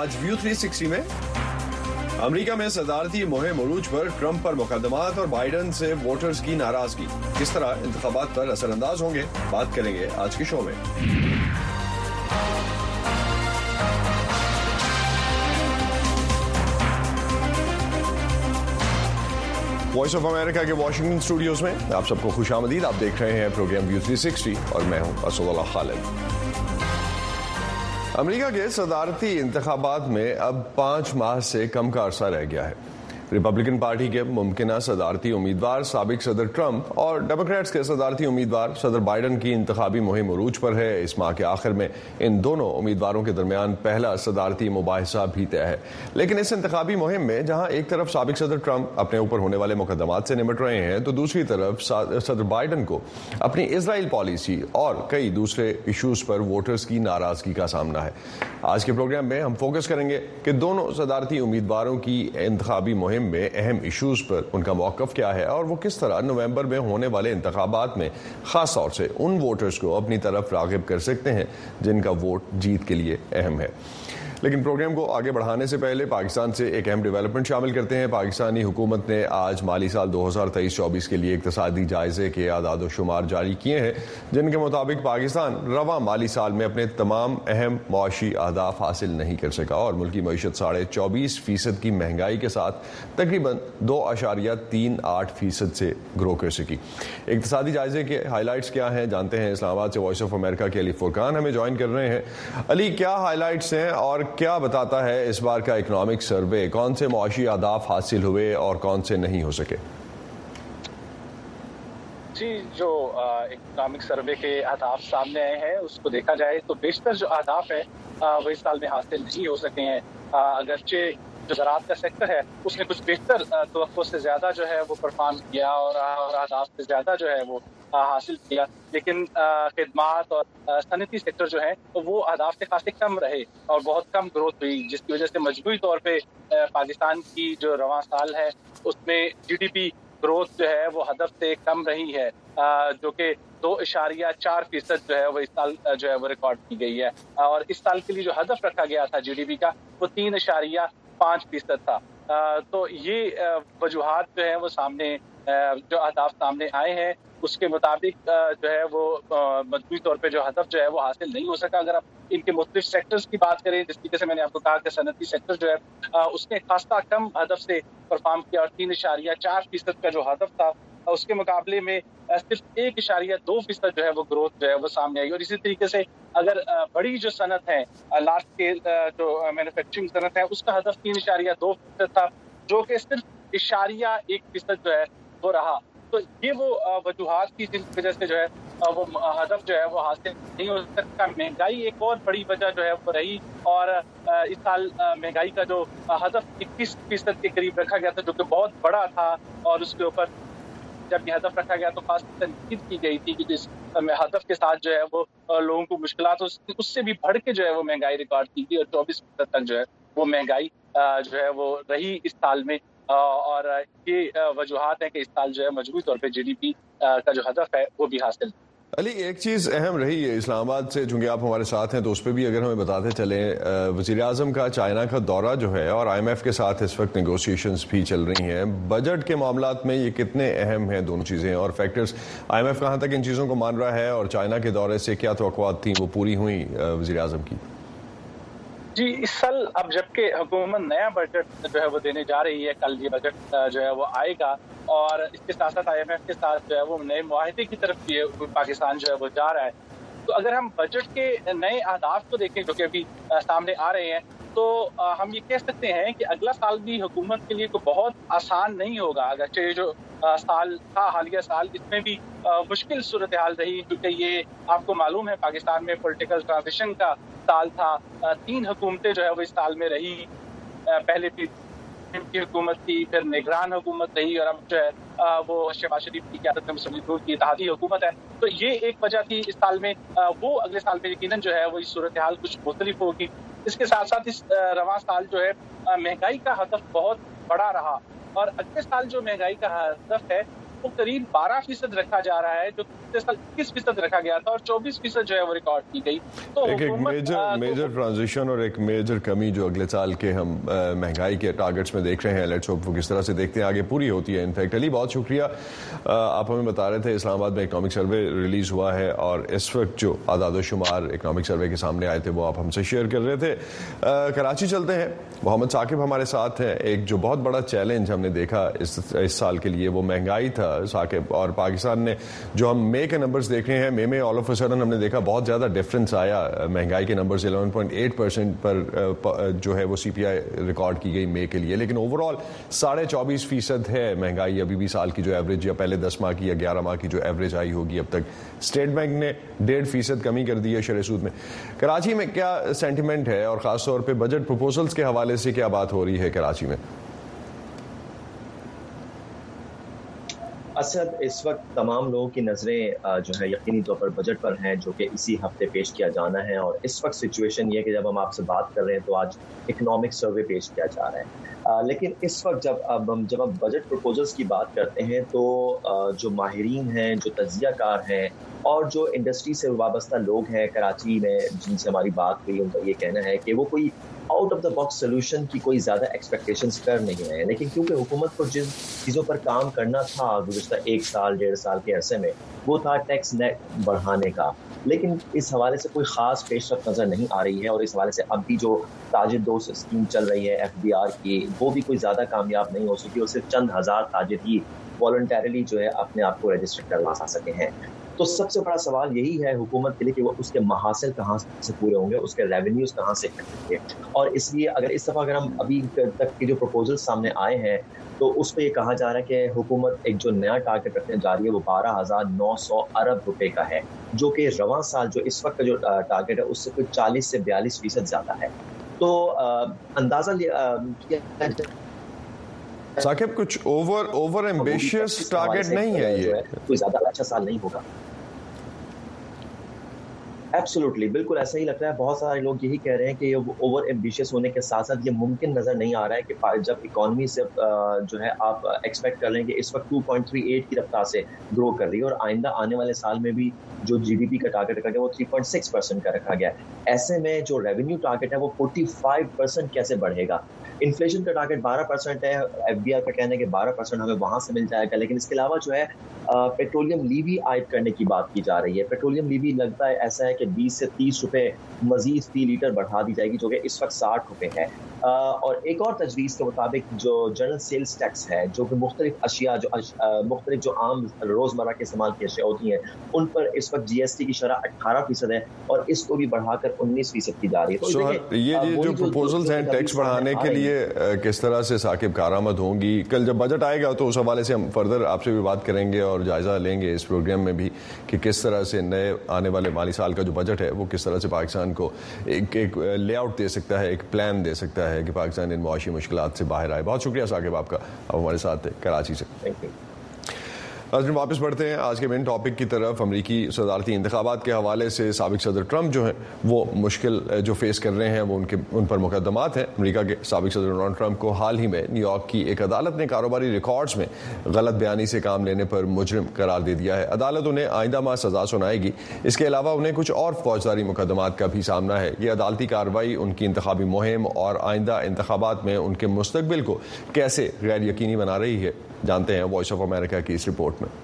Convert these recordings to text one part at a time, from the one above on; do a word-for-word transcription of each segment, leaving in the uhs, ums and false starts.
आज view three sixty में America में सदारती मुहिम उरूज पर ट्रंप पर मुकदमात और बाइडन से वोटर्स की नाराजगी किस तरह इंतखाबात पर असरअंदाज होंगे, बात करेंगे आज के शो में। वॉइस ऑफ अमेरिका के वॉशिंगटन स्टूडियोज में आप सबको खुशामदीद। आप देख रहे हैं प्रोग्राम व्यू थ्री सिक्सटी और मैं हूं असदुल्लाह खालिद। अमेरिका के सदारती इंतखाबात में अब पांच माह से कम का अरसा रह गया है। रिपब्लिकन पार्टी के मुमकिना सदारती उम्मीदवार साबिक सदर ट्रंप और डेमोक्रेट्स के सदारती उम्मीदवार सदर बाइडन की इंतखाबी मुहिम उरूज पर है। इस माह के आखिर में इन दोनों उम्मीदवारों के दरमियान पहला सदारती मुबाहिसा भी तय है। लेकिन इस इंतखाबी मुहिम में जहां एक तरफ साबिक सदर ट्रंप अपने ऊपर होने वाले मुकदमात से निमट रहे हैं, तो दूसरी तरफ सदर बाइडन को अपनी इजराइल पॉलिसी और कई दूसरे इशूज पर वोटर्स की नाराजगी का सामना है। आज के प्रोग्राम में हम फोकस करेंगे कि दोनों सदारती उम्मीदवारों की इंतखाबी मुहिम में अहम इश्यूज पर उनका मौकफ क्या है और वो किस तरह नवंबर में होने वाले इंतखाबात में खास तौर से उन वोटर्स को अपनी तरफ राग़िब कर सकते हैं जिनका वोट जीत के लिए अहम है। लेकिन प्रोग्राम को आगे बढ़ाने से पहले पाकिस्तान से एक अहम डेवलपमेंट शामिल करते हैं। पाकिस्तानी हुकूमत ने आज माली साल दो हज़ार तेईस चौबीस के लिए इक्तसादी जायजे के आदाद शुमार जारी किए हैं, जिनके मुताबिक पाकिस्तान रवा माली साल में अपने तमाम अहम मुआशी अहदाफ हासिल नहीं कर सका और मुल्की मईशत साढ़े चौबीस फीसद की महंगाई के साथ तकरीबन दो अशारिया तीन आठ फीसद से ग्रो कर सकी। इक्तसादी जायजे के हाईलाइट्स क्या हैं, जानते हैं। इस्लामाबाद से वॉइस ऑफ अमेरिका के अली फुरकान हमें ज्वाइन कर रहे हैं। अली, क्या हाईलाइट्स हैं और क्या बताता है इस बार का इकोनॉमिक सर्वे? कौन से मुआशी अहदाफ हासिल हुए और कौन से नहीं हो सके? जी, जो इकोनॉमिक सर्वे के अहदाफ सामने आए हैं उसको देखा जाए तो बेशतर जो अहदाफ है वो इस साल में हासिल नहीं हो सके हैं। अगरचे जो ज़राअत का सेक्टर है उसने कुछ बेहतर तवक्को से ज़्यादा जो है वो परफॉर्म किया और अहदाफ से ज़्यादा जो है वो हासिल किया, लेकिन खिदमात और सनती सेक्टर जो है तो वो अहदाफ से खासे कम रहे और बहुत कम ग्रोथ हुई, जिसकी वजह से मजमूई तौर पे पाकिस्तान की जो रवां साल है उसमें जीडीपी ग्रोथ जो है वो हदफ से कम रही है, जो कि दो इशारिया चार फीसद जो है वो इस साल जो है वो रिकॉर्ड की गई है। और इस साल के लिए जो हदफ रखा गया था जीडीपी का वो तीन इशारिया पाँच फीसद था। तो ये वजूहात जो है वो सामने जो अहदाफ सामने आए हैं उसके मुताबिक जो है वो मजबूती तौर पे जो हदफ जो है वो हासिल नहीं हो सका। अगर आप इनके मुख्तलिफ सेक्टर्स की बात करें, जिस तरीके से मैंने आपको कहा कि सनती सेक्टर जो है उसने खासा कम हदफ से परफॉर्म किया और तीन इशारिया चार फीसद का जो हदफ था उसके मुकाबले में सिर्फ एक इशारिया दो फीसद जो है वो ग्रोथ जो है वो सामने आई। और इसी तरीके से अगर बड़ी जो सनत है, लार्ज स्केल जो मैन्युफैक्चरिंग सनत है, उसका हदफ तीन इशारिया दो फीसद था, जो कि सिर्फ इशारिया एक फीसद जो है वो रहा। तो ये वो वजूहात की जिस वजह से जो है वो हदफ जो है वो हासिल नहीं हो सकता। महंगाई एक और बड़ी वजह जो है वो रही और इस साल महंगाई का जो हदफ इक्कीस फीसद के करीब रखा गया था, जो कि बहुत बड़ा था, और उसके ऊपर जब ये हदफ रखा गया तो खास तनकीद की गई थी कि जिस हदफ के साथ जो है वो लोगों को मुश्किलात उससे भी बढ़ के जो है वो महंगाई रिकॉर्ड की थी और चौबीस फीसद तक जो है वो महंगाई जो है वो रही इस साल में। और ये वजूहात है कि इस साल जो है मजबूती तौर पे जीडीपी का जो हदफ है वो भी हासिल। अली, एक चीज़ अहम रही है इस्लामाबाद से, चूंकि आप हमारे साथ हैं तो उस पर भी अगर हमें बताते चलें, वज़ीर आज़म का चाइना का दौरा जो है और आईएमएफ के साथ इस वक्त नेगोशिएशंस भी चल रही हैं, बजट के मामलात में ये कितने अहम हैं दोनों चीज़ें और फैक्टर्स? आईएमएफ कहाँ तक इन चीज़ों को मान रहा है और चाइना के दौरे से क्या तवक्कुआत थी वो पूरी हुई वज़ीर आज़म की? जी, इस साल अब जबकि हुकूमत नया बजट जो है वो देने जा रही है, कल ये बजट जो है वो आएगा और इसके साथ साथ आईएमएफ के साथ जो है वो नए मुआहदे की तरफ ये पाकिस्तान जो है वो जा रहा है। तो अगर हम बजट के नए अहदाफ को देखें जो कि अभी सामने आ रहे हैं, तो हम ये कह सकते हैं कि अगला साल भी हुकूमत के लिए कोई बहुत आसान नहीं होगा। अगर ये जो साल था, हालिया साल, इसमें भी मुश्किल सूरत हाल रही, क्योंकि ये आपको मालूम है पाकिस्तान में पॉलिटिकल ट्रांजिशन का साल था। तीन हुकूमतें जो है वो इस साल में रही, पहले भी की हुकूमत थी, फिर निगरान हुकूमत रही और अब जो है वो शहबाज शरीफ की क़यादत में मुस्लिम लीग की इत्तेहादी हुकूमत है। तो ये एक वजह थी इस साल में। वो अगले साल में यकीनन जो है वो इस सूरत हाल कुछ मुख्तलिफ होगी। इसके साथ साथ इस रवां साल जो है महंगाई का हदफ बहुत बड़ा रहा और अगले साल जो महंगाई का हदफ है को करीब बारह फीसद रखा जा रहा है, जो पिछले साल इक्कीस फीसद रखा गया था, और चौबीस फीसद जो है वो रिकॉर्ड की गई। तो एक, एक मेजर मेजर ट्रांजिशन और एक मेजर कमी जो अगले साल के हम महंगाई के टारगेट्स में देख रहे हैं, लेट्स होप वो किस तरह से देखते हैं आगे पूरी होती है। इनफैक्ट अली, बहुत शुक्रिया, आप हमें बता रहे थे इस्लामाबाद में इकनॉमिक सर्वे रिलीज हुआ है और इस वक्त जो आदाद शुमार इकनॉमिक सर्वे के सामने आए थे वो आप हमसे शेयर कर रहे थे। आ, कराची चलते हैं, मोहम्मद साकिब हमारे साथ हैं। एक जो बहुत बड़ा चैलेंज हमने देखा इस इस साल के लिए वो महंगाई था साकिब, और पाकिस्तान ने जो हम मई के नंबर्स देख रहे हैं, मई में ऑल ऑफ अ सडन हमने देखा बहुत ज़्यादा डिफरेंस आया महंगाई के numbers. Eleven point eight percent पर जो है वो सी पी आई रिकॉर्ड की गई मई के लिए, लेकिन ओवरऑल साढ़े चौबीस फीसद है महंगाई अभी भी साल की जो एवरेज, या पहले दस माह की या ग्यारह माह की जो एवरेज आई होगी अब तक। स्टेट बैंक ने डेढ़ फीसद कमी कर दी है शरह सूद में। कराची में क्या सेंटिमेंट है और खासतौर पे बजट प्रपोजल्स के हवाले से क्या बात हो रही है कराची में? असद, इस वक्त तमाम लोगों की नज़रें जो है यकीनी तौर पर बजट पर हैं, जो कि इसी हफ्ते पेश किया जाना है। और इस वक्त सिचुएशन ये है कि जब हम आपसे बात कर रहे हैं तो आज इकोनॉमिक सर्वे पेश किया जा रहा है। आ, लेकिन इस वक्त जब अब हम जब हम बजट प्रपोजल्स की बात करते हैं तो आ, जो माहिरीन हैं, जो तज्जियाकार हैं और जो इंडस्ट्री से वाबस्ता लोग हैं कराची में जिनसे हमारी बात हुई, उनका ये कहना है कि वो कोई out of the box solution की कोई ज़्यादा एक्सपेक्टेशंस कर नहीं रहे हैं। लेकिन क्योंकि हुकूमत को जिन चीज़ों पर काम करना था गुज़श्ता एक साल डेढ़ साल के अरसे में, वो था टैक्स नेट बढ़ाने का, लेकिन इस हवाले से कोई ख़ास पेशरफ नज़र नहीं आ रही है। और इस हवाले से अब भी जो ताजिर दोस्त स्कीम चल रही है एफ बी आर की, वो भी कोई ज़्यादा कामयाब नहीं हो सकी और सिर्फ चंद हज़ार ताजिर ही वॉलंटरली जो है अपने आप को रजिस्टर करवा सके हैं। तो सबसे बड़ा सवाल यही है हुकूमत के लिए कि वो उसके महासिल कहाँ से पूरे होंगे, उसके रेवेन्यूज कहाँ से इकट्ठे होंगे। और इसलिए अगर इस दफ़ा अगर हम अभी तक के जो प्रपोजल सामने आए हैं तो उस पर ये कहा जा रहा है कि हुकूमत एक जो नया टारगेट रखने जा रही है वो बारह हज़ार नौ सौ अरब रुपए का है, जो कि रवां साल जो इस वक्त का जो टारगेट है उससे कोई चालीस से बयालीस फीसद ज़्यादा है। तो अंदाज़ा साकिब कुछ ओवर ओवर एम्बिशियस टारगेट नहीं है, ये कोई ज्यादा अच्छा साल नहीं होगा। एब्सोल्युटली, बिल्कुल ऐसा ही लगता है। बहुत सारे लोग यही कह रहे हैं कि ये ओवर एम्बिशियस होने के साथ साथ ये मुमकिन नज़र नहीं आ रहा है कि जब इकॉनमी से जो है आप एक्सपेक्ट कर रहे हैं कि इस वक्त टू पॉइंट थ्री एट की रफ्तार से ग्रो कर रही है और आइंदा आने वाले साल में भी जो जीडीपी का टारगेट रखा गया वो थ्री पॉइंट सिक्स परसेंट का रखा गया है। ऐसे में जो रेवेन्यू टारगेट है वो फोर्टी फाइव परसेंट कैसे बढ़ेगा? इन्फ्लेशन का टारगेट बारह परसेंट है, एफबीआर का कहना है कि बारह परसेंट हमें वहां से मिल जाएगा। लेकिन इसके अलावा जो है पेट्रोलियम लीवी आयद करने की बात की जा रही है। पेट्रोलियम लीवी लगता है ऐसा है कि बीस से तीस रुपए मजीद फी लीटर बढ़ा दी जाएगी, जो कि इस वक्त साठ रुपए है। आ, और एक और तजवीज़ के मुताबिक जो जनरल सेल्स टैक्स है, जो कि मुख्तलिफ अशिया जो मुख्तलिफ जो आम रोज़मर्रा के इस्तेमाल की अशिया होती हैं, उन पर इस वक्त जी एस टी की शरह अट्ठारह फीसद है और इसको भी बढ़ाकर उन्नीस फीसद की जा रही है। तो so, ये आ, जो प्रपोजल्स हैं टैक्स बढ़ाने के लिए किस तरह से साकिब कारआमद होंगी? कल जब बजट आएगा तो उस हवाले से हम फर्दर आपसे भी बात करेंगे और जायजा लेंगे इस प्रोग्राम में भी कि किस तरह से नए आने वाले माली साल का जो बजट है वो किस तरह से पाकिस्तान को एक एक लेआउट दे सकता है, एक प्लान दे सकता है कि पाकिस्तान इन मुआशी मुश्किलात से बाहर आए। बहुत शुक्रिया साकिब आपका, आप हमारे साथ थे कराची से। Thank you. आज हम वापस बढ़ते हैं आज के मेन टॉपिक की तरफ। अमरीकी सदारती इंतखाबात के हवाले से साबिक सदर ट्रंप जो हैं वो मुश्किल जो फेस कर रहे हैं वो उनके उन पर मुकदमात हैं। अमरीका के साबिक सदर डोनाल्ड ट्रंप को हाल ही में न्यूयॉर्क की एक अदालत ने कारोबारी रिकॉर्ड्स में गलत बयानी से काम लेने पर मुजरिम करार दे दिया है। अदालत उन्हें आइंदा माह सजा सुनाएगी। इसके अलावा उन्हें कुछ और फौजदारी मुकदमात का भी सामना है। ये अदालती कार्रवाई उनकी इंतखाबी मुहिम और आइंदा इंतखाबात में उनके मुस्तकबिल को कैसे गैर यकीनी बना रही है, जानते हैं वॉइस ऑफ अमेरिका की इस रिपोर्ट में।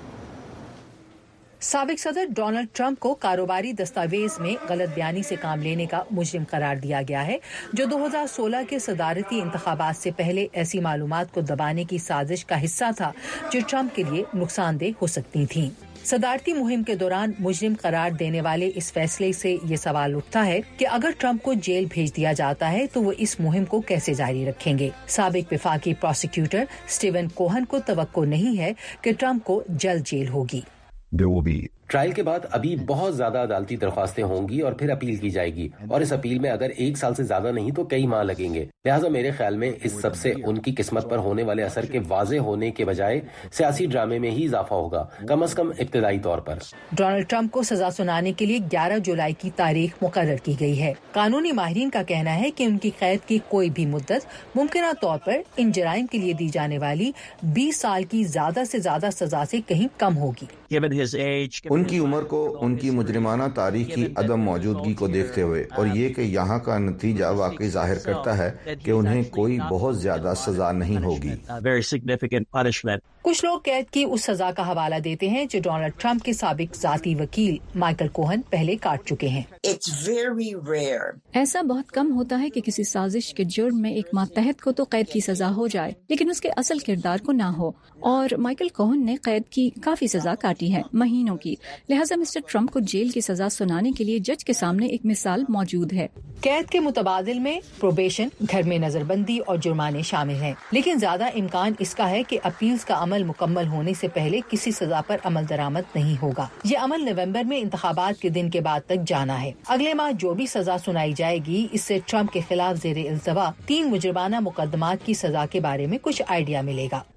साबिक सदर डोनाल्ड ट्रंप को कारोबारी दस्तावेज में गलत बयानी से काम लेने का मुजरिम करार दिया गया है, जो दो हज़ार सोलह के सदारती इंतखाबात से पहले ऐसी मालूमात को दबाने की साजिश का हिस्सा था जो ट्रंप के लिए नुकसानदेह हो सकती थीं। सदारती मुहिम के दौरान मुजरिम करार देने वाले इस फैसले से ये सवाल उठता है कि अगर ट्रंप को जेल भेज दिया जाता है तो वो इस मुहिम को कैसे जारी रखेंगे। साबिक वफाकी प्रोसिक्यूटर स्टीवन कोहन को तवक्को नहीं है कि ट्रंप को जल्द जेल होगी। There will be ٹرائل کے بعد ابھی بہت زیادہ عدالتی درخواستیں ہوں گی اور پھر اپیل کی جائے گی، اور اس اپیل میں اگر ایک سال سے زیادہ نہیں تو کئی ماہ لگیں گے. لہٰذا میرے خیال میں اس سب سے ان کی قسمت پر ہونے والے اثر کے واضح ہونے کے بجائے سیاسی ڈرامے میں ہی اضافہ ہوگا، کم از کم ابتدائی طور پر. ڈونلڈ ٹرمپ کو سزا سنانے کے لیے گیارہ جولائی کی تاریخ مقرر کی گئی ہے. قانونی ماہرین کا کہنا ہے کہ ان کی قید کی کوئی بھی مدت ممکنہ طور پر ان جرائم کے لیے دی جانے والی بیس سال کی زیادہ سے زیادہ سزا سے کہیں کم ہوگی. ان کی عمر کو ان کی مجرمانہ تاریخ کی عدم موجودگی کو دیکھتے ہوئے اور یہ کہ یہاں کا نتیجہ واقعی ظاہر کرتا ہے کہ انہیں کوئی بہت زیادہ سزا نہیں ہوگی. کچھ لوگ قید کی اس سزا کا حوالہ دیتے ہیں جو ڈونلڈ ٹرمپ کے سابق ذاتی وکیل مائیکل کوہن پہلے کاٹ چکے ہیں. ایسا بہت کم ہوتا ہے کہ کسی سازش کے جرم میں ایک ماتحت کو تو قید کی سزا ہو جائے لیکن اس کے اصل کردار کو نہ ہو، اور مائیکل کوہن نے قید کی کافی سزا کاٹی ہے، مہینوں کی. لہٰذا مسٹر ٹرمپ کو جیل کی سزا سنانے کے لیے جج کے سامنے ایک مثال موجود ہے. قید کے متبادل میں پروبیشن، گھر میں نظر بندی اور جرمانے شامل ہیں، لیکن زیادہ امکان اس کا ہے کہ اپیلز کا عمل مکمل ہونے سے پہلے کسی سزا پر عمل درآمد نہیں ہوگا. یہ عمل نومبر میں انتخابات کے دن کے بعد تک جانا ہے. اگلے ماہ جو بھی سزا سنائی جائے گی اس سے ٹرمپ کے خلاف زیر التوا تین مجرمانہ مقدمات کی سزا کے بارے میں کچھ آئیڈیا ملے گا.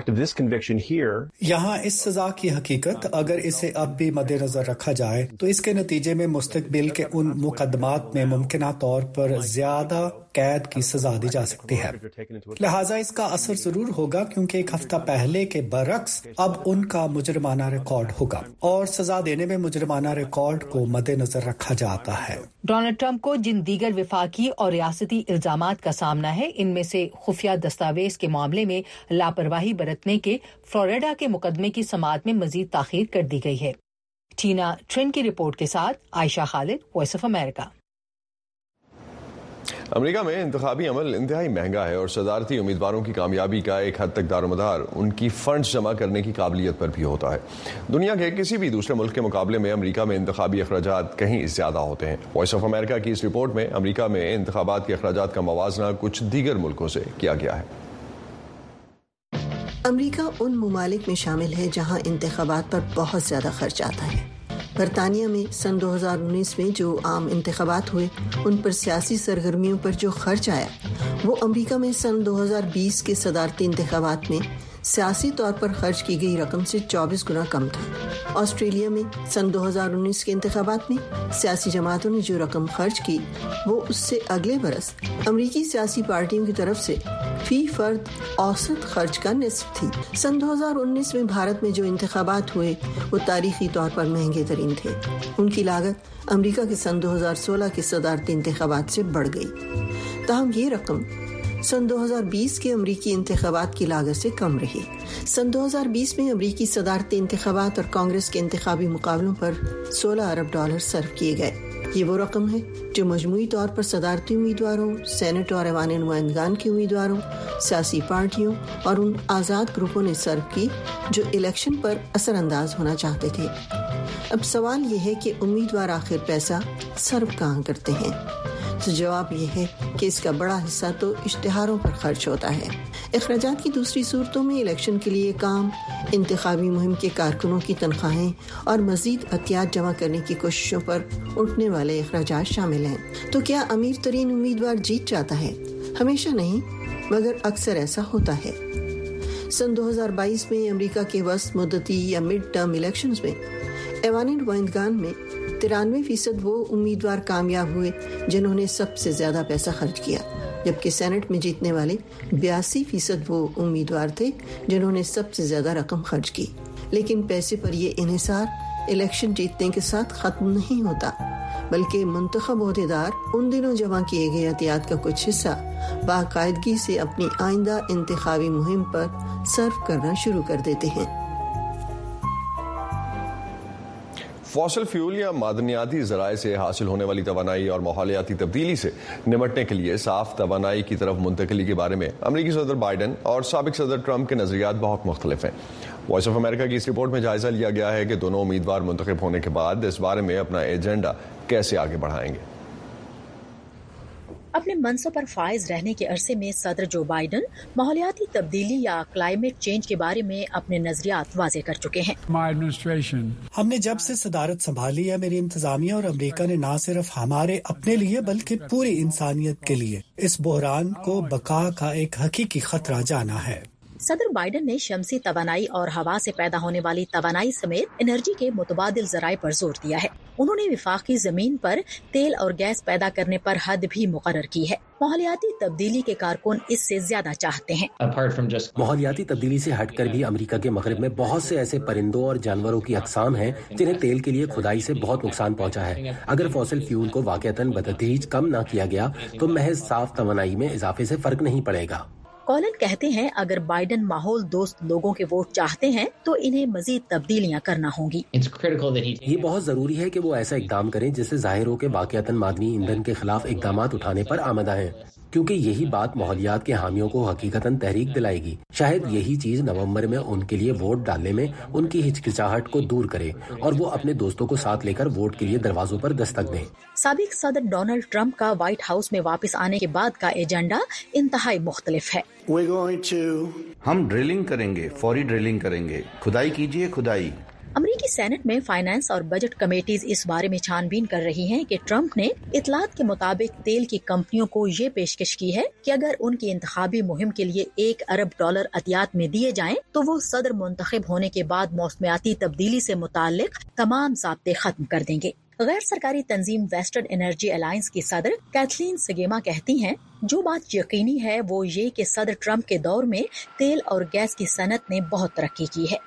یہاں اس سزا کی حقیقت اگر اسے اب بھی مد نظر رکھا جائے تو اس کے نتیجے میں مستقبل کے ان مقدمات میں ممکنہ طور پر زیادہ قید کی سزا دی جا سکتی ہے. لہٰذا اس کا اثر ضرور ہوگا کیونکہ ایک ہفتہ پہلے کے برعکس اب ان کا مجرمانہ ریکارڈ ہوگا اور سزا دینے میں مجرمانہ ریکارڈ کو مد نظر رکھا جاتا ہے. ڈونلڈ ٹرمپ کو جن دیگر وفاقی اور ریاستی الزامات کا سامنا ہے ان میں سے خفیہ دستاویز کے معاملے میں لاپرواہی برتنے کے فلوریڈا کے مقدمے کی سماعت میں مزید تاخیر کر دی گئی ہے. ٹینا ٹرین کی رپورٹ کے ساتھ عائشہ خالد، وائس آف امریکہ. امریکہ میں انتخابی عمل انتہائی مہنگا ہے اور صدارتی امیدواروں کی کامیابی کا ایک حد تک دارومدار ان کی فنڈز جمع کرنے کی قابلیت پر بھی ہوتا ہے. دنیا کے کسی بھی دوسرے ملک کے مقابلے میں امریکہ میں انتخابی اخراجات کہیں زیادہ ہوتے ہیں. وائس آف امریکہ کی اس رپورٹ میں امریکہ میں انتخابات کے اخراجات کا موازنہ کچھ دیگر ملکوں سے کیا گیا ہے. امریکہ ان ممالک میں شامل ہے جہاں انتخابات پر بہت زیادہ خرچ آتا ہے. برطانیہ میں سن دو ہزار انیس میں جو عام انتخابات ہوئے ان پر سیاسی سرگرمیوں پر جو خرچ آیا وہ امریکہ میں سن دو ہزار بیس کے صدارتی انتخابات میں سیاسی طور پر خرچ کی گئی رقم سے چوبیس گنا کم تھا. آسٹریلیا میں سن دو ہزار انیس کے انتخابات میں سیاسی جماعتوں نے جو رقم خرچ کی وہ اس سے اگلے برس امریکی سیاسی پارٹیوں کی طرف سے فی فرد اوسط خرچ کا نصف تھی. سن دو ہزار انیس میں بھارت میں جو انتخابات ہوئے وہ تاریخی طور پر مہنگے ترین تھے. ان کی لاگت امریکہ کے سن دو ہزار سولہ کے صدارتی انتخابات سے بڑھ گئی. تاہم یہ رقم سن دو ہزار بیس کے امریکی انتخابات کی لاگت سے کم رہی. سن دو ہزار بیس میں امریکی صدارتی انتخابات اور کانگریس کے انتخابی مقابلوں پر سولہ ارب ڈالر صرف کیے گئے. یہ وہ رقم ہے جو مجموعی طور پر صدارتی امیدواروں، سینٹ اور ایوان نمائندگان کے امیدواروں، سیاسی پارٹیوں اور ان آزاد گروپوں نے صرف کی جو الیکشن پر اثر انداز ہونا چاہتے تھے. اب سوال یہ ہے کہ امیدوار آخر پیسہ صرف کہاں کرتے ہیں؟ تو جواب یہ ہے کہ اس کا بڑا حصہ تو اشتہاروں پر خرچ ہوتا ہے. اخراجات کی دوسری صورتوں میں الیکشن کے لیے کام، انتخابی مہم کے کارکنوں کی تنخواہیں اور مزید عطیات جمع کرنے کی کوششوں پر اٹھنے والے اخراجات شامل ہیں. تو کیا امیر ترین امیدوار جیت جاتا ہے؟ ہمیشہ نہیں، مگر اکثر ایسا ہوتا ہے. سن دو ہزار بائیس میں امریکہ کے وسط مدتی یا مڈ ٹرم الیکشنز میں ایوان نمائندگان میں ترانوے فیصد وہ امیدوار کامیاب ہوئے جنہوں نے سب سے زیادہ پیسہ خرچ کیا، جبکہ سینٹ میں جیتنے والے بیاسی فیصد وہ امیدوار تھے جنہوں نے سب سے زیادہ رقم خرچ کی. لیکن پیسے پر یہ انحصار الیکشن جیتنے کے ساتھ ختم نہیں ہوتا، بلکہ منتخب عہدیدار ان دنوں جمع کیے گئے عطیات کا کچھ حصہ باقاعدگی سے اپنی آئندہ انتخابی مہم پر صرف کرنا شروع کر دیتے ہیں. فوسل فیول یا معدنیاتی ذرائع سے حاصل ہونے والی توانائی اور ماحولیاتی تبدیلی سے نمٹنے کے لیے صاف توانائی کی طرف منتقلی کے بارے میں امریکی صدر بائیڈن اور سابق صدر ٹرمپ کے نظریات بہت مختلف ہیں. وائس آف امریکہ کی اس رپورٹ میں جائزہ لیا گیا ہے کہ دونوں امیدوار منتخب ہونے کے بعد اس بارے میں اپنا ایجنڈا کیسے آگے بڑھائیں گے. اپنے منصب پر فائز رہنے کے عرصے میں صدر جو بائیڈن ماحولیاتی تبدیلی یا کلائمیٹ چینج کے بارے میں اپنے نظریات واضح کر چکے ہیں. ہم نے جب سے صدارت سنبھالی ہے، میری انتظامیہ اور امریکہ نے نہ صرف ہمارے اپنے لیے بلکہ پوری انسانیت کے لیے اس بحران کو بقا کا ایک حقیقی خطرہ جانا ہے. صدر بائیڈن نے شمسی توانائی اور ہوا سے پیدا ہونے والی توانائی سمیت انرجی کے متبادل ذرائع پر زور دیا ہے. انہوں نے وفاقی زمین پر تیل اور گیس پیدا کرنے پر حد بھی مقرر کی ہے. ماحولیاتی تبدیلی کے کارکن اس سے زیادہ چاہتے ہیں. ماحولیاتی تبدیلی سے ہٹ کر بھی امریکہ کے مغرب میں بہت سے ایسے پرندوں اور جانوروں کی اقسام ہیں جنہیں تیل کے لیے کھدائی سے بہت نقصان پہنچا ہے. اگر فوسل فیول کو واقعتاً بتدریج کم نہ کیا گیا تو محض صاف توانائی میں اضافے سے فرق نہیں پڑے گا. کولن کہتے ہیں اگر بائیڈن ماحول دوست لوگوں کے ووٹ چاہتے ہیں تو انہیں مزید تبدیلیاں کرنا ہوں گی. یہ بہت ضروری ہے کہ وہ ایسا اقدام کریں جس سے ظاہر ہو کہ واقعتاً معدنی ایندھن کے خلاف اقدامات اٹھانے پر آمادہ ہیں، کیونکہ یہی بات ماحولیات کے حامیوں کو حقیقتاً تحریک دلائے گی. شاید یہی چیز نومبر میں ان کے لیے ووٹ ڈالنے میں ان کی ہچکچاہٹ کو دور کرے اور وہ اپنے دوستوں کو ساتھ لے کر ووٹ کے لیے دروازوں پر دستک دیں. سابق صدر ڈونلڈ ٹرمپ کا وائٹ ہاؤس میں واپس آنے کے بعد کا ایجنڈا انتہائی مختلف ہے. ہم ڈرلنگ کریں گے، فوری ڈرلنگ کریں گے، کھدائی کیجیے، کھدائی. امریکی سینٹ میں فائنانس اور بجٹ کمیٹیز اس بارے میں چھان بین کر رہی ہیں کہ ٹرمپ نے اطلاعات کے مطابق تیل کی کمپنیوں کو یہ پیشکش کی ہے کہ اگر ان کی انتخابی مہم کے لیے ایک ارب ڈالر عطیات میں دیے جائیں تو وہ صدر منتخب ہونے کے بعد موسمیاتی تبدیلی سے متعلق تمام ضابطے ختم کر دیں گے. غیر سرکاری تنظیم ویسٹرن انرجی الائنس کی صدر کیتھلین سگیما کہتی ہیں جو بات یقینی ہے وہ یہ کہ صدر ٹرمپ کے دور میں تیل اور گیس کی صنعت نے بہت ترقی کی ہے.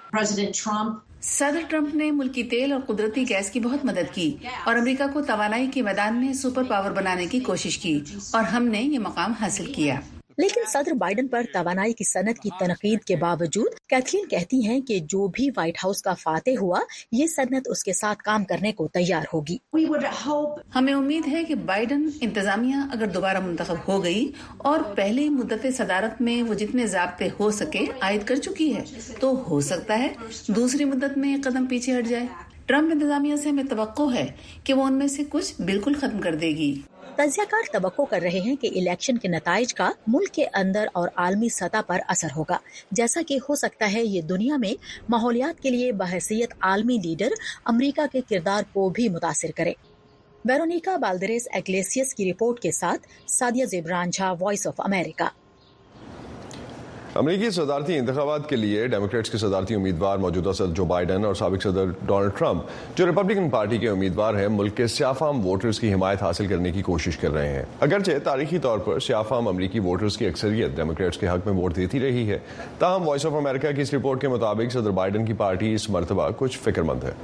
صدر ٹرمپ نے ملکی تیل اور قدرتی گیس کی بہت مدد کی اور امریکہ کو توانائی کے میدان میں سپر پاور بنانے کی کوشش کی اور ہم نے یہ مقام حاصل کیا. لیکن صدر بائیڈن پر توانائی کی صنعت کی تنقید کے باوجود کیتھلین کہتی ہیں کہ جو بھی وائٹ ہاؤس کا فاتح ہوا یہ صنعت اس کے ساتھ کام کرنے کو تیار ہوگی. ہمیں امید ہے کہ بائیڈن انتظامیہ اگر دوبارہ منتخب ہو گئی اور پہلی مدت صدارت میں وہ جتنے ضابطے ہو سکے عائد کر چکی ہے تو ہو سکتا ہے دوسری مدت میں ایک قدم پیچھے ہٹ جائے. ٹرمپ انتظامیہ سے ہمیں توقع ہے کہ وہ ان میں سے کچھ بالکل ختم کر دے گی. تجزیہ کار توقع کر رہے ہیں کہ الیکشن کے نتائج کا ملک کے اندر اور عالمی سطح پر اثر ہوگا، جیسا کہ ہو سکتا ہے یہ دنیا میں ماحولیات کے لیے بحیثیت عالمی لیڈر امریکہ کے کردار کو بھی متاثر کرے. ویرونیکا بالدریس ایگلیسیس کی رپورٹ کے ساتھ سادیہ زیبران جھا، وائس آف امریکہ. امریکی صدارتی انتخابات کے لیے ڈیموکریٹس کے صدارتی امیدوار موجودہ صدر جو بائیڈن اور سابق صدر ڈونلڈ ٹرمپ جو ریپبلکن پارٹی کے امیدوار ہیں ملک کے سیاہ فام ووٹرز کی حمایت حاصل کرنے کی کوشش کر رہے ہیں. اگرچہ تاریخی طور پر سیاہ فام امریکی ووٹرز کی اکثریت ڈیموکریٹس کے حق میں ووٹ دیتی رہی ہے، تاہم وائس آف امریکہ کی اس رپورٹ کے مطابق صدر بائیڈن کی پارٹی اس مرتبہ کچھ فکر مند ہے.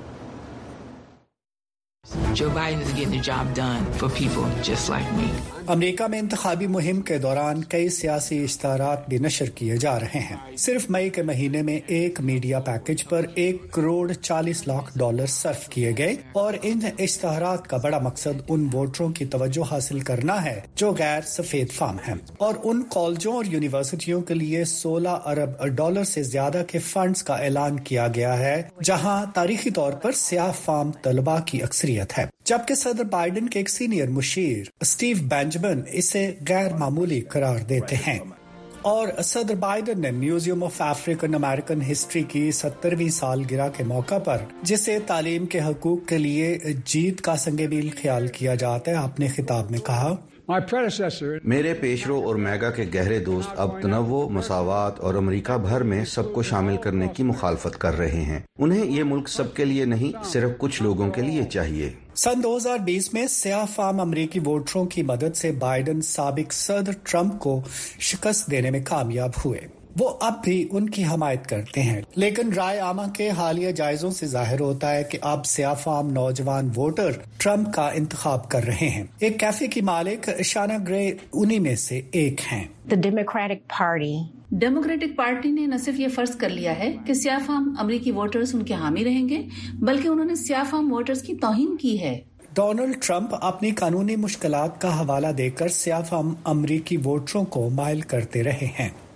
Joe Biden is getting the job done for people just like me. امریکہ میں انتخابی مہم کے دوران کئی سیاسی اشتہارات بھی نشر کیے جا رہے ہیں. صرف مئی کے مہینے میں ایک میڈیا پیکج پر ایک کروڑ چالیس لاکھ ڈالر صرف کیے گئے اور ان اشتہارات کا بڑا مقصد ان ووٹروں کی توجہ حاصل کرنا ہے جو غیر سفید فام ہیں اور ان کالجوں اور یونیورسٹیوں کے لیے سولہ ارب ڈالر سے زیادہ کے فنڈز کا اعلان کیا گیا ہے جہاں تاریخی طور پر سیاہ فام طلباء کی اکثریت ہے، جبکہ صدر بائیڈن کے ایک سینئر مشیر اسٹیو بینجمن اسے غیر معمولی قرار دیتے ہیں. اور صدر بائیڈن نے میوزیم آف افریقن امریکن ہسٹری کی سترویں سالگرہ کے موقع پر جسے تعلیم کے حقوق کے لیے جیت کا سنگ میل خیال کیا جاتا ہے اپنے خطاب میں کہا، میرے پیشرو اور میگا کے گہرے دوست اب تنوع، مساوات اور امریکہ بھر میں سب کو شامل کرنے کی مخالفت کر رہے ہیں. انہیں یہ ملک سب کے لیے نہیں، صرف کچھ لوگوں کے لیے چاہیے. سن دو ہزار بیس میں سیاہ فام امریکی ووٹروں کی مدد سے بائیڈن سابق صدر ٹرمپ کو شکست دینے میں کامیاب ہوئے. وہ اب بھی ان کی حمایت کرتے ہیں، لیکن رائے عامہ کے حالیہ جائزوں سے ظاہر ہوتا ہے کہ اب سیاہ فام نوجوان ووٹر ٹرمپ کا انتخاب کر رہے ہیں. ایک کیفے کی مالک شانا گرے انہی میں سے ایک ہیں. ڈیموکریٹک پارٹی نے نہ صرف یہ فرض کر لیا ہے کہ سیاہ فام امریکی ووٹرز ان کے حامی رہیں گے، بلکہ انہوں نے سیاہ فام ووٹرز کی توہین کی ہے. ڈونلڈ ٹرمپ اپنی قانونی مشکلات کا حوالہ دے کر سیاہ فام امریکی ووٹروں کو مائل کرتے رہے ہیں.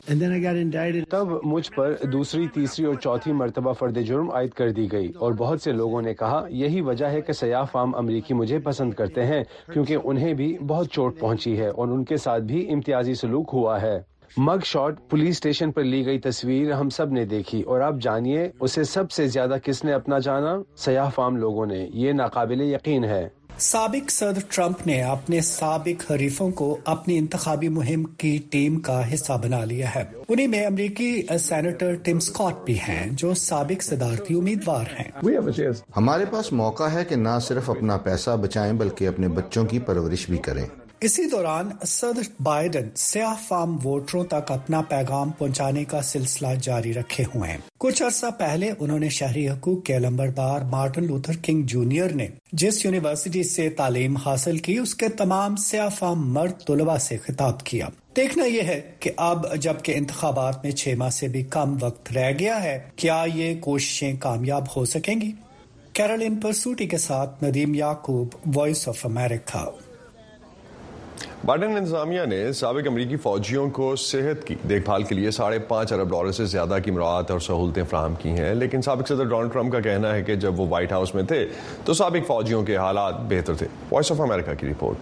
تب مجھ پر دوسری تیسری اور چوتھی مرتبہ فرد جرم عائد کر دی گئی اور بہت سے لوگوں نے کہا یہی وجہ ہے کہ سیاہ فام امریکی مجھے پسند کرتے ہیں کیونکہ انہیں بھی بہت چوٹ پہنچی ہے اور ان کے ساتھ بھی امتیازی سلوک ہوا ہے۔ مگ شاٹ پولیس اسٹیشن پر لی گئی تصویر ہم سب نے دیکھی اور آپ جانیے اسے سب سے زیادہ کس نے اپنا جانا؟ سیاہ فام لوگوں نے۔ یہ ناقابل یقین ہے۔ سابق صدر ٹرمپ نے اپنے سابق حریفوں کو اپنی انتخابی مہم کی ٹیم کا حصہ بنا لیا ہے۔ انہیں میں امریکی سینیٹر ٹم اسکاٹ بھی ہیں جو سابق صدارتی امیدوار ہیں۔ ہمارے پاس موقع ہے کہ نہ صرف اپنا پیسہ بچائیں بلکہ اپنے بچوں کی پرورش بھی کریں۔ اسی دوران صدر بائیڈن سیاہ فام ووٹروں تک اپنا پیغام پہنچانے کا سلسلہ جاری رکھے ہوئے ہیں۔ کچھ عرصہ پہلے انہوں نے شہری حقوق کے علمبردار مارٹن لوتھر کنگ جونیئر نے جس یونیورسٹی سے تعلیم حاصل کی اس کے تمام سیاہ فام مرد طلباء سے خطاب کیا۔ دیکھنا یہ ہے کہ اب جبکہ انتخابات میں چھ ماہ سے بھی کم وقت رہ گیا ہے کیا یہ کوششیں کامیاب ہو سکیں گی؟ کیرولین پرسوٹی کے ساتھ ندیم یعقوب، وائس آف امریکہ۔ بائیڈن انتظامیہ نے سابق امریکی فوجیوں کو صحت کی دیکھ بھال کے لیے ساڑھے پانچ ارب ڈالر سے زیادہ کی مراعات اور سہولتیں فراہم کی ہیں، لیکن سابق صدر ڈونلڈ ٹرمپ کا کہنا ہے کہ جب وہ وائٹ ہاؤس میں تھے تو سابق فوجیوں کے حالات بہتر تھے۔ وائس آف امریکہ کی رپورٹ۔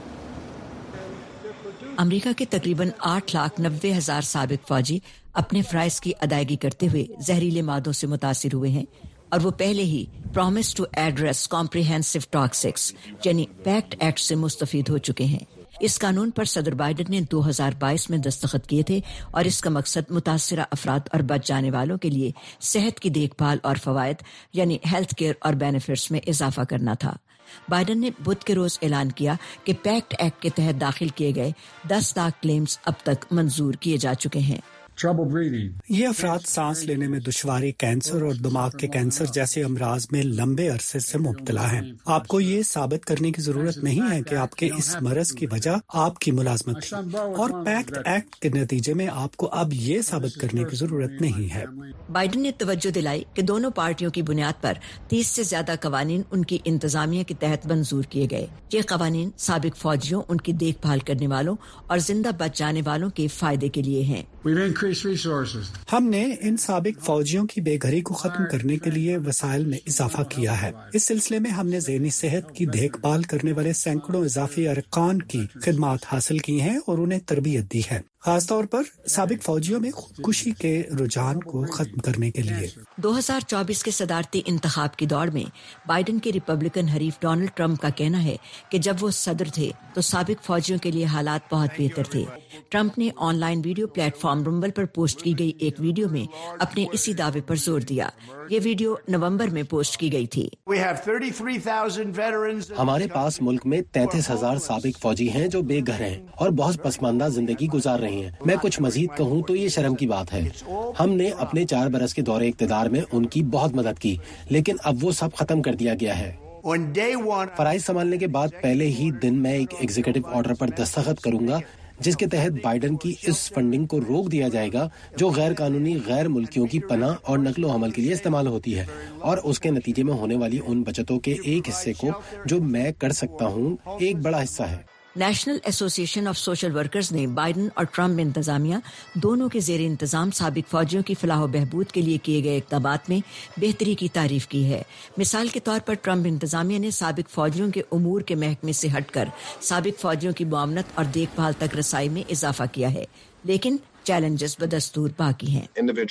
امریکہ کے تقریباً آٹھ لاکھ نوے ہزار سابق فوجی اپنے فرائض کی ادائیگی کرتے ہوئے زہریلے مادوں سے متاثر ہوئے ہیں اور وہ پہلے ہی پرومس ٹو ایڈریس کمپریہنسو ٹاکسکس یعنی پیکٹ ایکٹ سے مستفید ہو چکے ہیں۔ اس قانون پر صدر بائیڈن نے دو ہزار بائیس میں دستخط کیے تھے اور اس کا مقصد متاثرہ افراد اور بچ جانے والوں کے لیے صحت کی دیکھ بھال اور فوائد یعنی ہیلتھ کیئر اور بینیفٹس میں اضافہ کرنا تھا۔ بائیڈن نے بدھ کے روز اعلان کیا کہ پیکٹ ایکٹ کے تحت داخل کیے گئے دس لاکھ کلیمز اب تک منظور کیے جا چکے ہیں۔ یہ افراد سانس لینے میں دشواری، کینسر اور دماغ کے کینسر جیسے امراض میں لمبے عرصے سے مبتلا ہیں۔ آپ کو یہ ثابت کرنے کی ضرورت نہیں ہے کہ آپ کے اس مرض کی وجہ آپ کی ملازمت تھی، اور پیکٹ ایکٹ کے نتیجے میں آپ کو اب یہ ثابت کرنے کی ضرورت نہیں ہے۔ بائیڈن نے توجہ دلائی کہ دونوں پارٹیوں کی بنیاد پر تیس سے زیادہ قوانین ان کی انتظامیہ کے تحت منظور کیے گئے۔ یہ قوانین سابق فوجیوں، ان کی دیکھ بھال کرنے والوں اور زندہ بچ جانے والوں کے فائدے کے لیے ہیں۔ ہم نے ان سابق فوجیوں کی بے گھری کو ختم کرنے کے لیے وسائل میں اضافہ کیا ہے۔ اس سلسلے میں ہم نے ذہنی صحت کی دیکھ بھال کرنے والے سینکڑوں اضافی ارکان کی خدمات حاصل کی ہیں اور انہیں تربیت دی ہے، خاص طور پر سابق فوجیوں میں خودکشی کے رجحان کو ختم کرنے کے لیے۔ دو ہزار چوبیس کے صدارتی انتخاب کی دوڑ میں بائیڈن کے ریپبلکن حریف ڈونلڈ ٹرمپ کا کہنا ہے کہ جب وہ صدر تھے تو سابق فوجیوں کے لیے حالات بہت بہتر تھے۔ ٹرمپ نے آن لائن ویڈیو پلیٹ فارم رمبل پر پوسٹ کی گئی ایک ویڈیو میں اپنے اسی دعوے پر زور دیا۔ یہ ویڈیو نومبر میں پوسٹ کی گئی تھی۔ ہمارے پاس ملک میں تینتیس ہزار سابق فوجی ہیں جو بے گھر ہیں اور بہت پسماندہ زندگی گزار رہے ہیں۔ میں کچھ مزید کہوں تو یہ شرم کی بات ہے۔ ہم نے اپنے چار برس کے دور اقتدار میں ان کی بہت مدد کی، لیکن اب وہ سب ختم کر دیا گیا ہے۔ فرائض سنبھالنے کے بعد پہلے ہی دن میں ایک ایگزیکٹو آرڈر پر دستخط کروں گا جس کے تحت بائیڈن کی اس فنڈنگ کو روک دیا جائے گا جو غیر قانونی غیر ملکیوں کی پناہ اور نقل و حمل کے لیے استعمال ہوتی ہے، اور اس کے نتیجے میں ہونے والی ان بچتوں کے ایک حصے کو جو میں کر سکتا ہوں ایک بڑا حصہ ہے۔ نیشنل ایسوسی ایشن آف سوشل ورکرز نے بائیڈن اور ٹرمپ انتظامیہ دونوں کے زیر انتظام سابق فوجیوں کی فلاح و بہبود کے لیے کیے گئے اقدامات میں بہتری کی تعریف کی ہے۔ مثال کے طور پر ٹرمپ انتظامیہ نے سابق فوجیوں کے امور کے محکمے سے ہٹ کر سابق فوجیوں کی معاونت اور دیکھ بھال تک رسائی میں اضافہ کیا ہے، لیکن چیلنجز بدستور باقی ہیں۔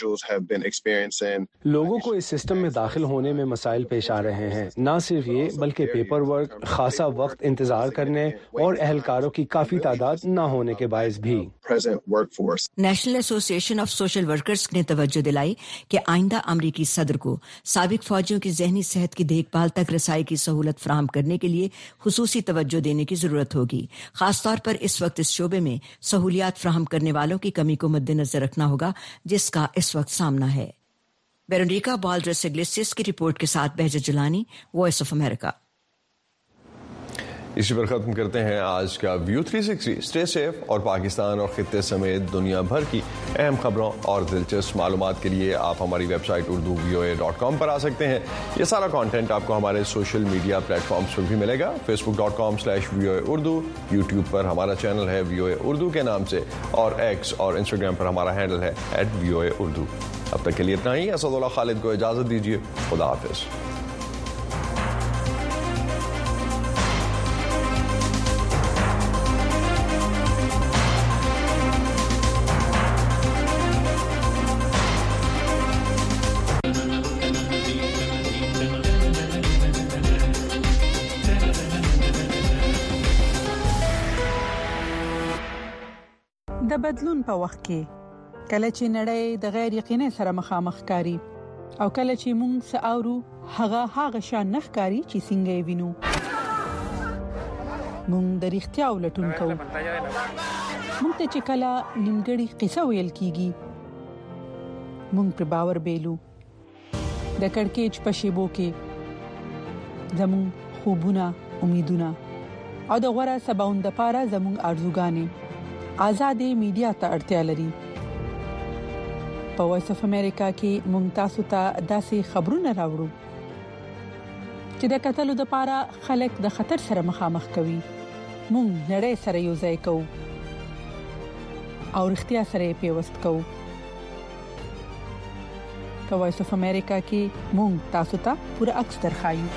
لوگوں کو اس سسٹم میں داخل ہونے میں مسائل پیش آ رہے ہیں، نہ صرف یہ بلکہ پیپر ورک، خاصا وقت انتظار کرنے اور اہلکاروں کی کافی تعداد نہ ہونے کے باعث بھی۔ نیشنل ایسوسی ایشن آف سوشل ورکرز نے توجہ دلائی کہ آئندہ امریکی صدر کو سابق فوجیوں کی ذہنی صحت کی دیکھ بھال تک رسائی کی سہولت فراہم کرنے کے لیے خصوصی توجہ دینے کی ضرورت ہوگی، خاص طور پر اس وقت اس شعبے میں سہولیات فراہم کرنے والوں کی کمی کو مد نظر رکھنا ہوگا جس کا اس وقت سامنا ہے۔ بیرونیکا بالڈرس اگلیسیس کی رپورٹ کے ساتھ بہجت جلانی، وائس آف امریکہ۔ इसी पर खत्म करते हैं आज का view three sixty. Stay safe और पाकिस्तान और खित्ते समेत दुनिया भर की अहम खबरों और दिलचस्प मालूमात के लिए आप हमारी website Urdu V O A dot com पर आ सकते हैं। ये सारा कंटेंट आपको हमारे सोशल मीडिया प्लेटफॉर्म्स पर भी मिलेगा। Facebook dot com slash V O A Urdu, YouTube पर हमारा चैनल है वी ओ ए उर्दू के नाम से, और एक्स और इंस्टाग्राम पर हमारा हैंडल है at V O A Urdu. अब तक के लिए इतना ही। असदुल्ला खालिद को इजाजत दीजिए। खुदा हाफिज। د بدلون په وخت کې کله چې نړۍ د غیر یقیني سره مخامخ کاری او کله چې موږ ساورو هغه هغه شان نخکاری چې څنګه وینو، موږ د اړتیا ولټون کوو. موږ ته چې کله نیمګړی قصه ویل کیږي موږ پر باور بیلو. د کڑکېچ په شیبو کې زموږ خوبونه، امیدونه او د غوړه سباوند لپاره زموږ ارزوګانې آزادې میډیا ته اړتیا لري. په وایس اف امریکا کې موږ تاسو ته داسې خبرونه راوړو چې د قتل لپاره خلک د خطر سره مخامخ کوي. موږ نړۍ سره یو ځای کوو او اړتیا سره پیوست کوو. په وایس اف امریکا کې موږ تاسو ته پوره عکس درخایو.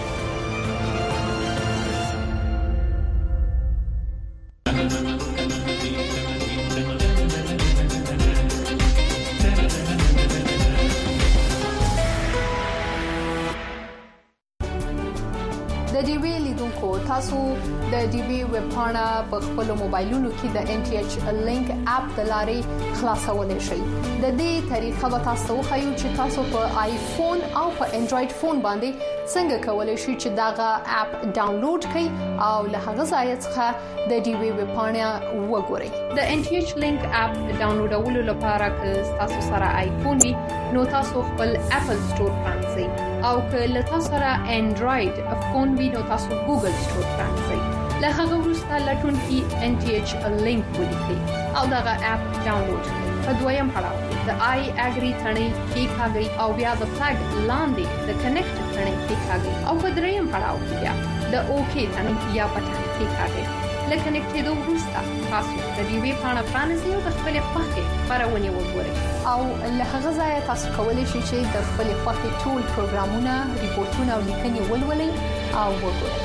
تاسو د ډي بي ویب پاڼه په خپل موبایلونو کې د ان ټي ایچ لینک اپ د لارې خلاصولای شئ. د دې طریقه به تاسو خو چې تاسو په آیفون او په انډراید فون باندې څنګه کولای شئ چې داغه اپ ډاونلوډ کړئ او له هغه ځای څخه د ډي بي ویب پاڼه وګورئ. د ان ټي ایچ لینک اپ ډاونلوډولو لپاره که تاسو سره آیفون وي نو تاسو خپل اپل سٹور پرانځئ او که له تاسو سره انډراید فون وي نو تاسو ګوګل سٹور پرانځئ. له هغه وروسته لټون کې ان ټي ایچ لینک ولیکئ او دغه اپ ډاونلوډ کړئ. په دویم پړاو د آی اګری ثنې کلیکاږئ او بیا د فلګ لاندې د کنیکټ ثنې کلیکاږئ او په دریم پړاو کې بیا د اوکی ثنې یا بټن کلیکاږئ. لکه کنیکټېدو وروسته تاسو د دې وی پاڼه پرانیزئ او د خپل خوښې خبرونه وګورئ او له هغه ځای تاسو کولی شئ چې د خپل خوښې ټول پروګرامونه، ریپورتونه او لیکنې ولولئ او وګورئ.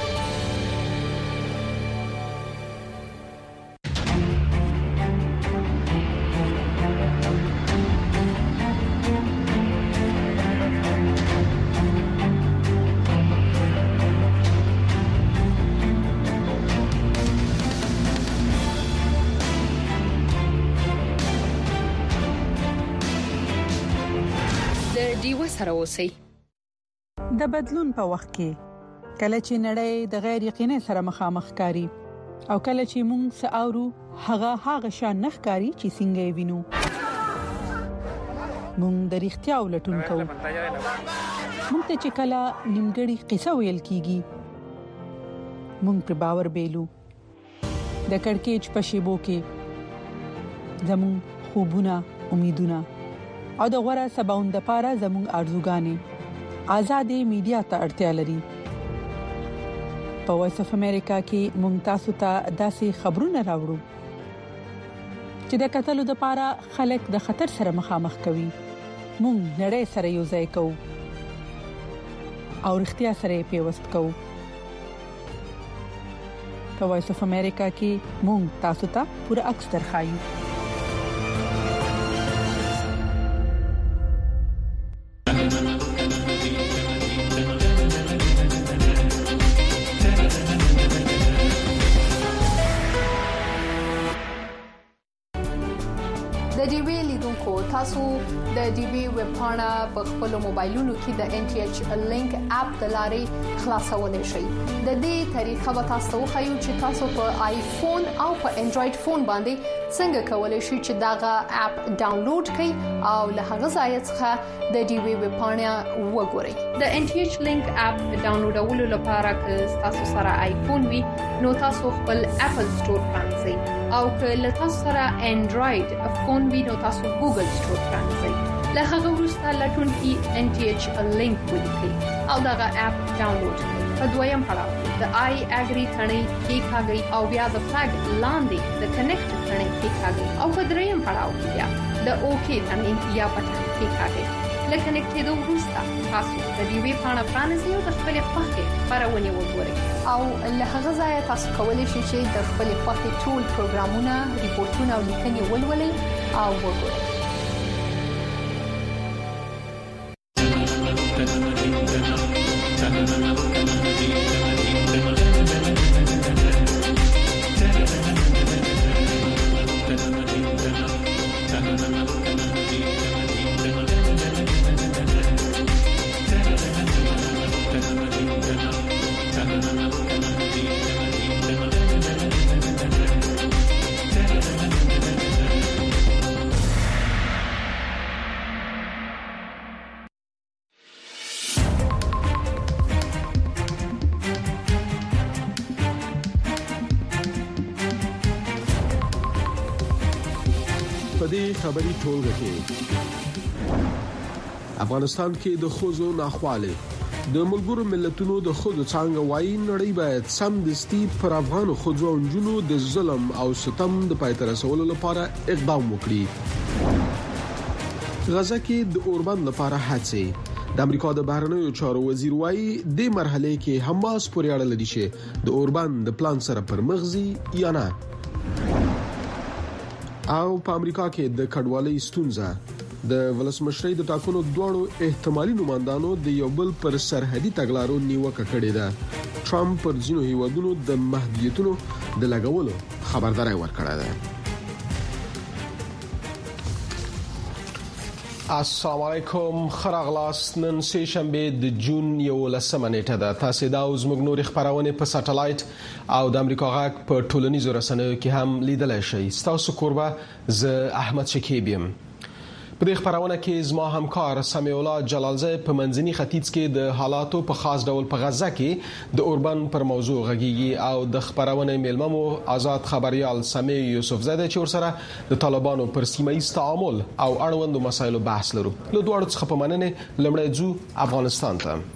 سره اوسئ. د بدلون په وخت کې کله چې نړۍ د غیر یقیني سره مخامخ کاری او کله چې موږ ساورو هغه هغه شان نخکاری چې څنګه وینو، موږ د اړتیا ولټون کوو. موږ ته چې کله نیمګړی قصه ویل کیږي موږ پر باور بیلو. د کڑکېچ په شیبو کې زموږ خوبونه، امیدونه او د غوړه سباوند لپاره زموږ ارزوګانې آزادې میډیا ته اړتیا لري. په وایس اف امریکا کې موږ تاسو ته داسې خبرونه راوړو چې د قتل لپاره خلک د خطر سره مخامخ کوي. موږ نړۍ سره یو ځای کوو او اړتیا سره پیوست کوو. په وایس اف امریکا کې موږ تاسو ته پوره عکس درخایو. د ډي وی لیدونکو تاسو د ډي وی ویب پاڼه په خپل موبایلونو کې د ان ټي ایچ لینک اپ د لارې خلاصولای شئ. د دې طریقه به تاسو خو چې تاسو په آیفون او په انډراید فون باندې څنګه کولای شئ چې داغه اپ ډاونلوډ کړئ او له هغه ځای څخه د ډي وی ویب پاڼه وګورئ. د ان ټي ایچ لینک اپ ډاونلوډولو لپاره که تاسو سره آیفون وي نو تاسو خپل اپل سٹور پرانځئ او که له تاسو سره انډراید فون وي نو تاسو ګوګل سٹور پرانځئ. له هغه وروسته لټون کې ان ټي ایچ لینک ولیکئ او دغه اپ ډاونلوډ کړئ. په دویم پړاو د آی اګری ثنې کې کاږي او بیا د فلګ لاندې د کنیکټ ثنې کې کاږي او په دریم پړاو کې بیا د اوکی ثنې یا بټن کې کاږي. لکه کنیکټ دوه وروسته تاسو د دې وی پاڼه پرانځئ او د خپل خوښې خبرونه وګورئ او له هغه ځای تاسو کولی شئ چې د خپل خوښې ټول پروګرامونه، ریپورتونه او لیکنې ولولئ او وګورئ. خبري ټولګه کې افغانستان کې د خوځو ناخواله د ملګرو ملتونو د خوځو څنګه وایي نړۍ باید سم دستي پر افغان خوځو انجونو د ظلم او ستم د پای ته رسولو لپاره اقدام وکړي. غزه کې د اوربند لپاره هڅې د امریکا د بهرنیو چارو وزیر وایي د مرحله کې حماس پورې اړه لري چې د اوربند د پلان سره پر مغزي یا نه. او په امریکا کې د کډوالۍ ستونزه د ولسمشرۍ د ټاکنو دوړو احتمالي نمائندانو د یو بل پر سرحدي تګلارو نیوکه کړې ده. ټرمپ پر ځینو هیوادونو د محدودیتونو د لګولو خبرداري ورکړه ده. السلام علیکم، خراغلاس. نن سه شنبه د جون یولسمه نیټه ده. تاسو دا اوس موږ نور خبرونه په ساتلایت او د امریکا غاک په ټولنیزو رسنیو کې هم لیدلای شئ. تاسو قربه ز احمد شکیبیم. په دې خبرونه کې زما همکار سمیع الله جلالزی په منځني ختیځ کې د حالاتو په خاص ډول په غزه کې د اوربن پر موضوع غږیږي او د خبرونه میلممو آزاد خبريال سمیع یوسف زاده چې ورسره د طالبانو پر سیمه ایز تعامل او اړوندو مسایلو بحث لرو. له دوه څخه په مننه لمړی ځو افغانستان ته.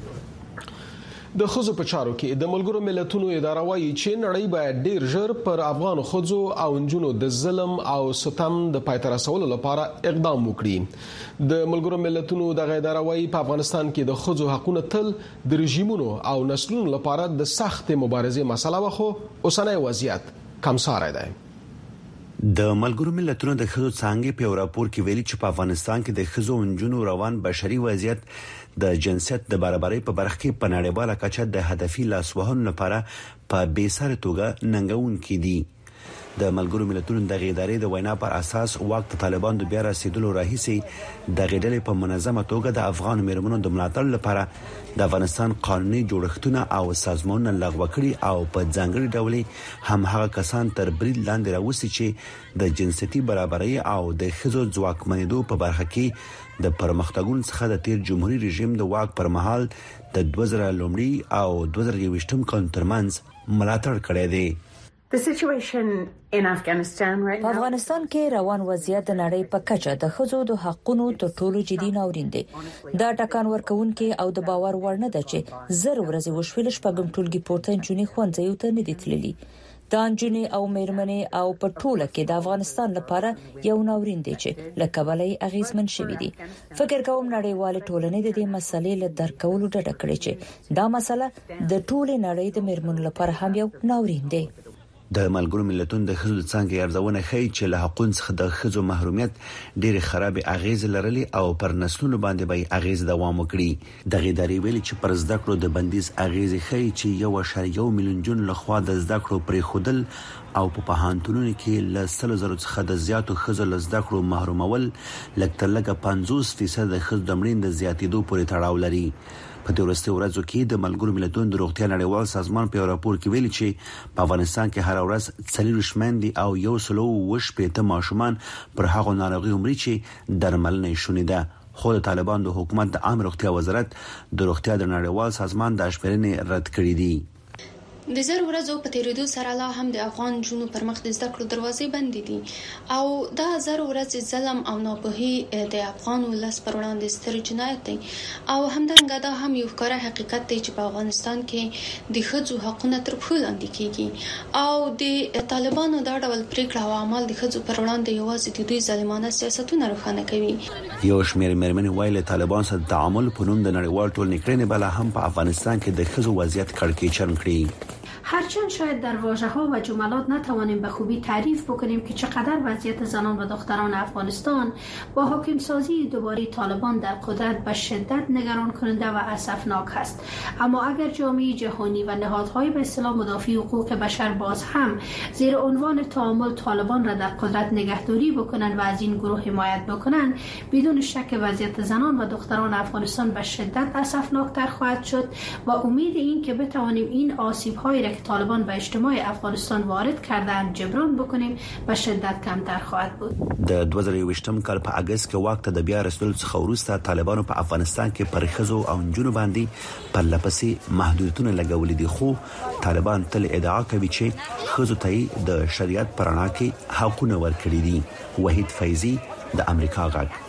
د خوځو په چارو کې د ملګرو ملتونو اداره وايي چې نړۍ باید ډیر ژر پر افغان خوځو او انجونو د ظلم او ستم د پای ته رسولو لپاره اقدام وکړي. د ملګرو ملتونو د اداره وايي په افغانستان کې د خوځو حقوقو تل د رژیمونو او نسلونو لپاره د سخت مبارزې مسله وخو اوسنۍ وضعیت کمساره ده. د ملګرو ملتونو د خزو څنګه په راپور کې ویلي چې په افغانستان کې د خزو انجونو روان بشري وضعیت د جنسیت د برابرۍ په برخه کې په نړیواله کچه د هدفي لاسوهنې لپاره په بیساره توګه ننګون کې دي. د ملګرو ملتونو د ادارې د وینا پر اساس وخت طالبان د بیا رسیدلو راهیسي د غډلې په منظمه توګه د افغان میرمنو د ملاتړ لپاره د افغانستان قانوني جوړښتونه او سازمانونه لغوه کړي او په ځانګړي ډول هم هغه کسان تر برید لاندې راوستي چې د جنسيتي برابرۍ او د خزو ځواکمنېدو په برخه کې د پرمختګونو څخه د تیر جمهوریت رژیم د واک پر مهال د دوه زره لومړی او دوه زره یوویشتم کال ترمنځ ملاتړ کړی دی. The situation in Afghanistan right now. په افغانستان کې روان وضعیت د نړۍ په کچه د ښځو د حقوقو تر ټولو جدي ناورین دی. دا ټکان ورکوونکې او د باور وړ نه ده چې زر ورځې وشول شپږم ټولګي پورته انجونی خوندزیو ته نه دي تللي. دا انجونی او مېرمنې او په ټوله کې د افغانستان لپاره یو ناورین دی چې لکبلې اغیزمن شوی دی. فکر کوم نړیوال ټولنې د دې مسلې له درک کولو ډډه کړې چې دا مسله د ټوله نړۍ د مېرمنو لپاره هم یو ناورین دی. د ملګرو ملتونو د خزو څنګه ارزونه ښیي چې له حقوقو څخه د خزو محرومیت ډېر خراب اغیز لرلي او پر نسلونو باندې به اغیز دوام وکړي. د غیداري ویلي چې پر زده کړو د بندیز اغیز ښیي چې یو اشاریه یو میلیون جن لخوا د زده کړو پرې خودل او په پوهنتونونو کې له سل زره څخه د زیاتو ښځو له زده کړو محرومول لږ تر لږه پنځوس فیصد د ښځو د مړینې د زیاتېدو پورې تړاو لري. په دې وروستیو ورځو کې د ملګرو ملتونو د روغتیا نړیوال سازمان په راپور کې ویلي چې په افغانستان کې هر ورځ څلور شمېندې او یو سلو وش پېته ماشومان پر هغو ناروغیو مري چې درملنه شونې ده. خو د طالبان د حکومت د عام روغتیا وزارت د روغتیا د نړیوال سازمان د اشپرینې رد کړې دي. د زر ورځو په تیریدو سره لا هم د افغان جنونو پر مخ د زده کړو دروازې بندې دي او دا زر ورځې ظلم او ناپوهي د افغان ولس پر وړاندې ستر جنایت دی او همدارنګه دا هم یو ښکاره حقیقت دی چې په افغانستان کې د ښځو حقونه تر پښو لاندې کیږي او د طالبانو دا ډول پریکړه او عمل د ښځو پر وړاندې یوازې د دوی ظالمانه سیاستونه روښانه کوي. یو شمېر مېرمنې وایي طالبان سره تعامل په نوم د نړیوال ټولنې کړنې بل هم په افغانستان کې د ښځو وضعیت کړکېچن کړي. هرچند شاید در واژه‌ها و جملات نتوانیم به خوبی تعریف بکنیم که چقدر وضعیت زنان و دختران افغانستان با حاکم سازی دوباره طالبان در قدرت به شدت نگران کننده و اسفناک است. اما اگر جامعه جهانی و نهادهای به اصطلاح مدافع حقوق بشر باز هم زیر عنوان تعامل طالبان را در قدرت نگهداری بکنند و از این گروه حمایت بکنند، بدون شک وضعیت زنان و دختران افغانستان به شدت اسفناکتر خواهد شد و امید این که بتوانیم این آسیب‌های که طالبان به اجتماع افغانستان وارد کردن جبران بکنیم به شدت کمتر خواهد بود. د دوه زره یوویشتم کال په اگست کې وخت د بیا رسول څخه وروسته طالبانو په افغانستان کې پر ښځو او نجونو باندې پر لپسې محدودیتونه لګولې دي، خو طالبان تل ادعا کوي چې ښځو ته د شریعت پر رڼا کې حقونه ورکړي دي. وحید فیضی د امریکا غږ.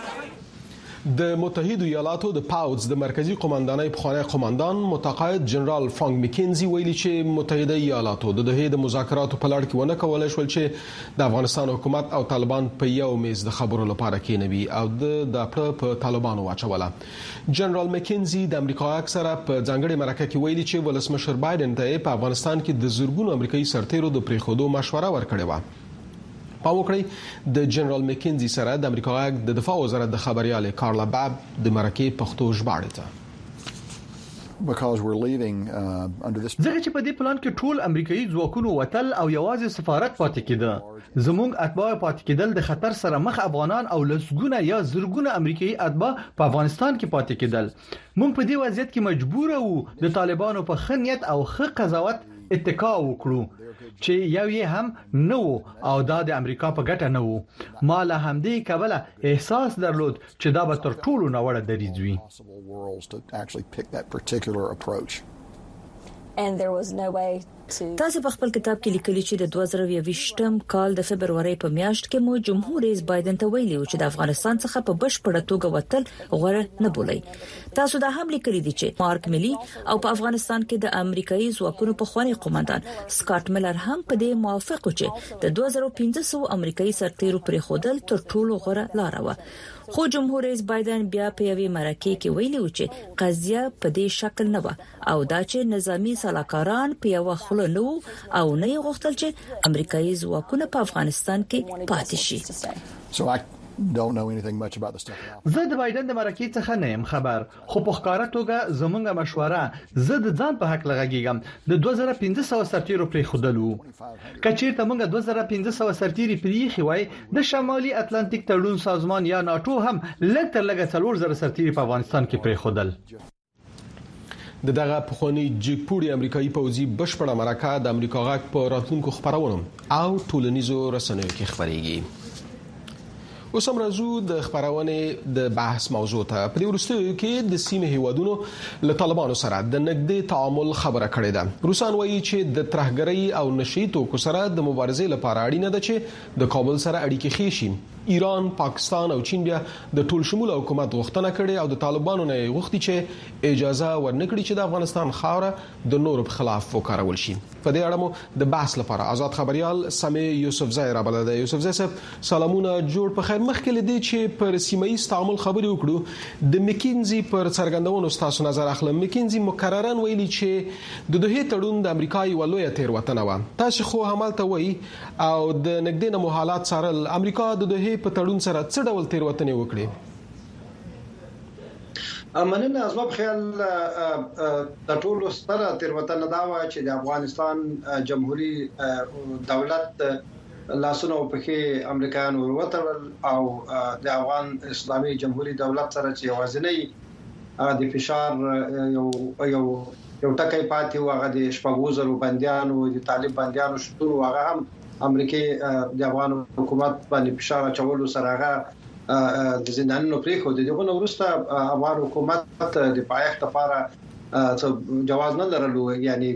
د متحده ایالاتو د پاوز د مرکزی قومندانۍ پخوانی قومندان متقاعد جنرال فرانک مکینزي ویلي چې متحده ایالاتو د دوه د مذاکراتو په لړ کې ونه کولای شول چې د افغانستان حکومت او طالبان په یو میز د خبرو لپاره کېنوي او د پړه په طالبانو واچوله. جنرال مکینزي د امریکا اکثره په ځانګړي مرکه کې ویلي چې ولسمشر بایدن ته په افغانستان کې د زورګونو امریکایي سرتیرو د پریښودو مشوره ورکړې و. پام وکړئ د جنرال مکینزي سره د امریکا د دفاع وزارت د خبريال کارلا باب د مرکه پښتو ژباړه ته because we're leaving uh, under this ځکه چې په دې پلان کې ټول امریکایي ځواکونو وتل او یوازې سفارت پاتې کېده. زموږ اتباع پاتې کېدل د خطر سره مخ افغانان او لسګونه یا زرګونه امریکایي اتباع په افغانستان کې پاتې کېدل. موږ په دې وضعیت کې مجبور وو د طالبانو په خنیت او ښه قضاوت اتکا وکړو چې یو یې هم نه وو او دا د امریکا په ګټه نه وو. ما له همدې کبله احساس درلود چې دا به تر ټولو ناوړه دریځ وي. تاسو په خپل کتاب کې لیکلي چې د دوه زره یوویشتم کال د فبرवरी په میاشت کې مو جمهور رئیس بایدن ته ویلي چې د افغانستان څخه په بشپړه توګه وتل غوړه نه بولي. تاسو دا هم لیکلي دي چې مارک ملي او په افغانستان کې د امریکایي ځواکونو په خواني قومندان سکاټ ملر هم په دې موافق و چې د دوه زره پنځه سوه امریکایي سرتیرو پرې خودل تر ټولو غوړه لار و. خو جمهور رئیس بایدن بیا په یوې مرکه کې ویلي و چې قضیه په دې شکل نه و او دا چې نظامی سلاکاران په یو خله نو او نه غوښتل چې امریکایي ځواکونه په افغانستان کې پاتې شي. don't know anything much about the stuff. زه د بایدن د مرکې څخه نه يم خبر، خو په ښکارا توګه زمونږه مشوره زه د ځان په حق لغږیږم د دوه زره پنځه سوه سرتیرو پرې خودلو. کچیرته موږ دوه زره پنځه سوه سرتیري پرې خوای د شمالي اتلانتیک تړون سازمان یا ناتو هم لږ تر لږه څلور زره سرتیري په افغانستان کې پرې خودل. د دغه پخوانی جګپوړي امریکایي پوځي بشپړه مرکه د امریکا غاک په راتلونکو خبرونو او ټولنیزو رسنیو کې خبريږي. اوس هم راځو د خبرونه د بحث موضوع ته. په وروستیو کې د سیمې هیوادونو له طالبانو سره د نږدې تعامل خبره کړې ده. روسان وایي چې د ترهګرۍ او نشئی توکو سره د مبارزې لپاره اړینه ده چې د کابل سره اړیکې ښې شي. ایران، پاکستان او چین بیا د ټول شموله حکومت غوښتنه کړې او د طالبانو نه غوښتي چې اجازه ورنکړي چې د افغانستان خاوره د نورو په خلاف وکارول شي. په دې اړه مو د بحث لپاره آزاد خبريال سمي یوسفزای را بلده. یوسفزای صاحب سلامونه، جوړ په خیر. مخکې لدی چې پر سیمایي تعامل خبرې وکړو د مکینزي پر څرګندونو تاسو نظر اخلم. مکینزي مکررا ویلي چې د دوه تړون د امریکایي ولوی تیروتنه و. تاسو خو همالته وایي او د نګدې نه حالات سره امریکا د دوه په تړون سره څه ډول تیروتنې وکړي؟ مننه. از په خیال د ټولو ستره تیروتنه دا و چې د افغانستان جمهوریت دولت لاسونه په کې امریکایان وروتل او د افغان اسلامي جمهوریت دولت سره چې وازنې د فشار یو یو یو ټکای پاتې و هغه د شپږوزرو بنديانو د طالب بنديانو شتون هغه هم امریکای د افغان حکومت باندې فشار چولو سره هغه د زندانونو پریکو د دغه وروسته افغان حکومت د پایښت لپاره جواز نه لرلو، یعنی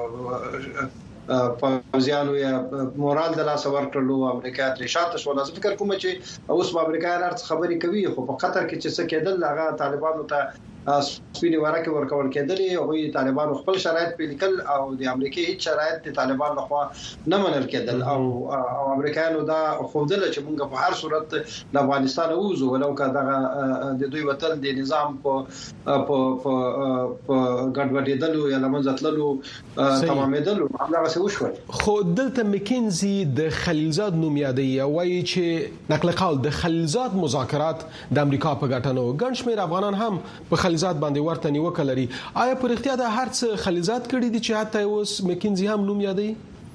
فوزیانو یا مورال د لاس ورکړلو امریکا تر شاته شو. زه فکر کوم چې اوس امریکا هر خبري کوي، خو په قطر کې چې څه کېدل هغه طالبانو ته سپینې ورکه ورکول کېدل، او طالبانو خپل شرایط په لیکل او د امریکای هیڅ شرایط د طالبان لخوا نه منل کېدل او او امریکایانو دا خوندل چې موږ په هر صورت د افغانستان ووزو، ولو که دغه د دوی وطن د نظام په په په ګډوډېدلو یا لمنځه تللو تمامېدلو همدغه څه وشول. خو دلته مکینزي د خلیلزاد نوم یادوي، وایي چې نقل قول د خلیلزاد مذاکرات د امریکا په ګټه نه و. ګڼ شمېر افغانان هم په خلیلزاد باندې ورته نیوکه لري. آیا پر اختیار د هر څه خلیلزاد کړي دي چې حتی اوس مکینزي هم نوم یادوي؟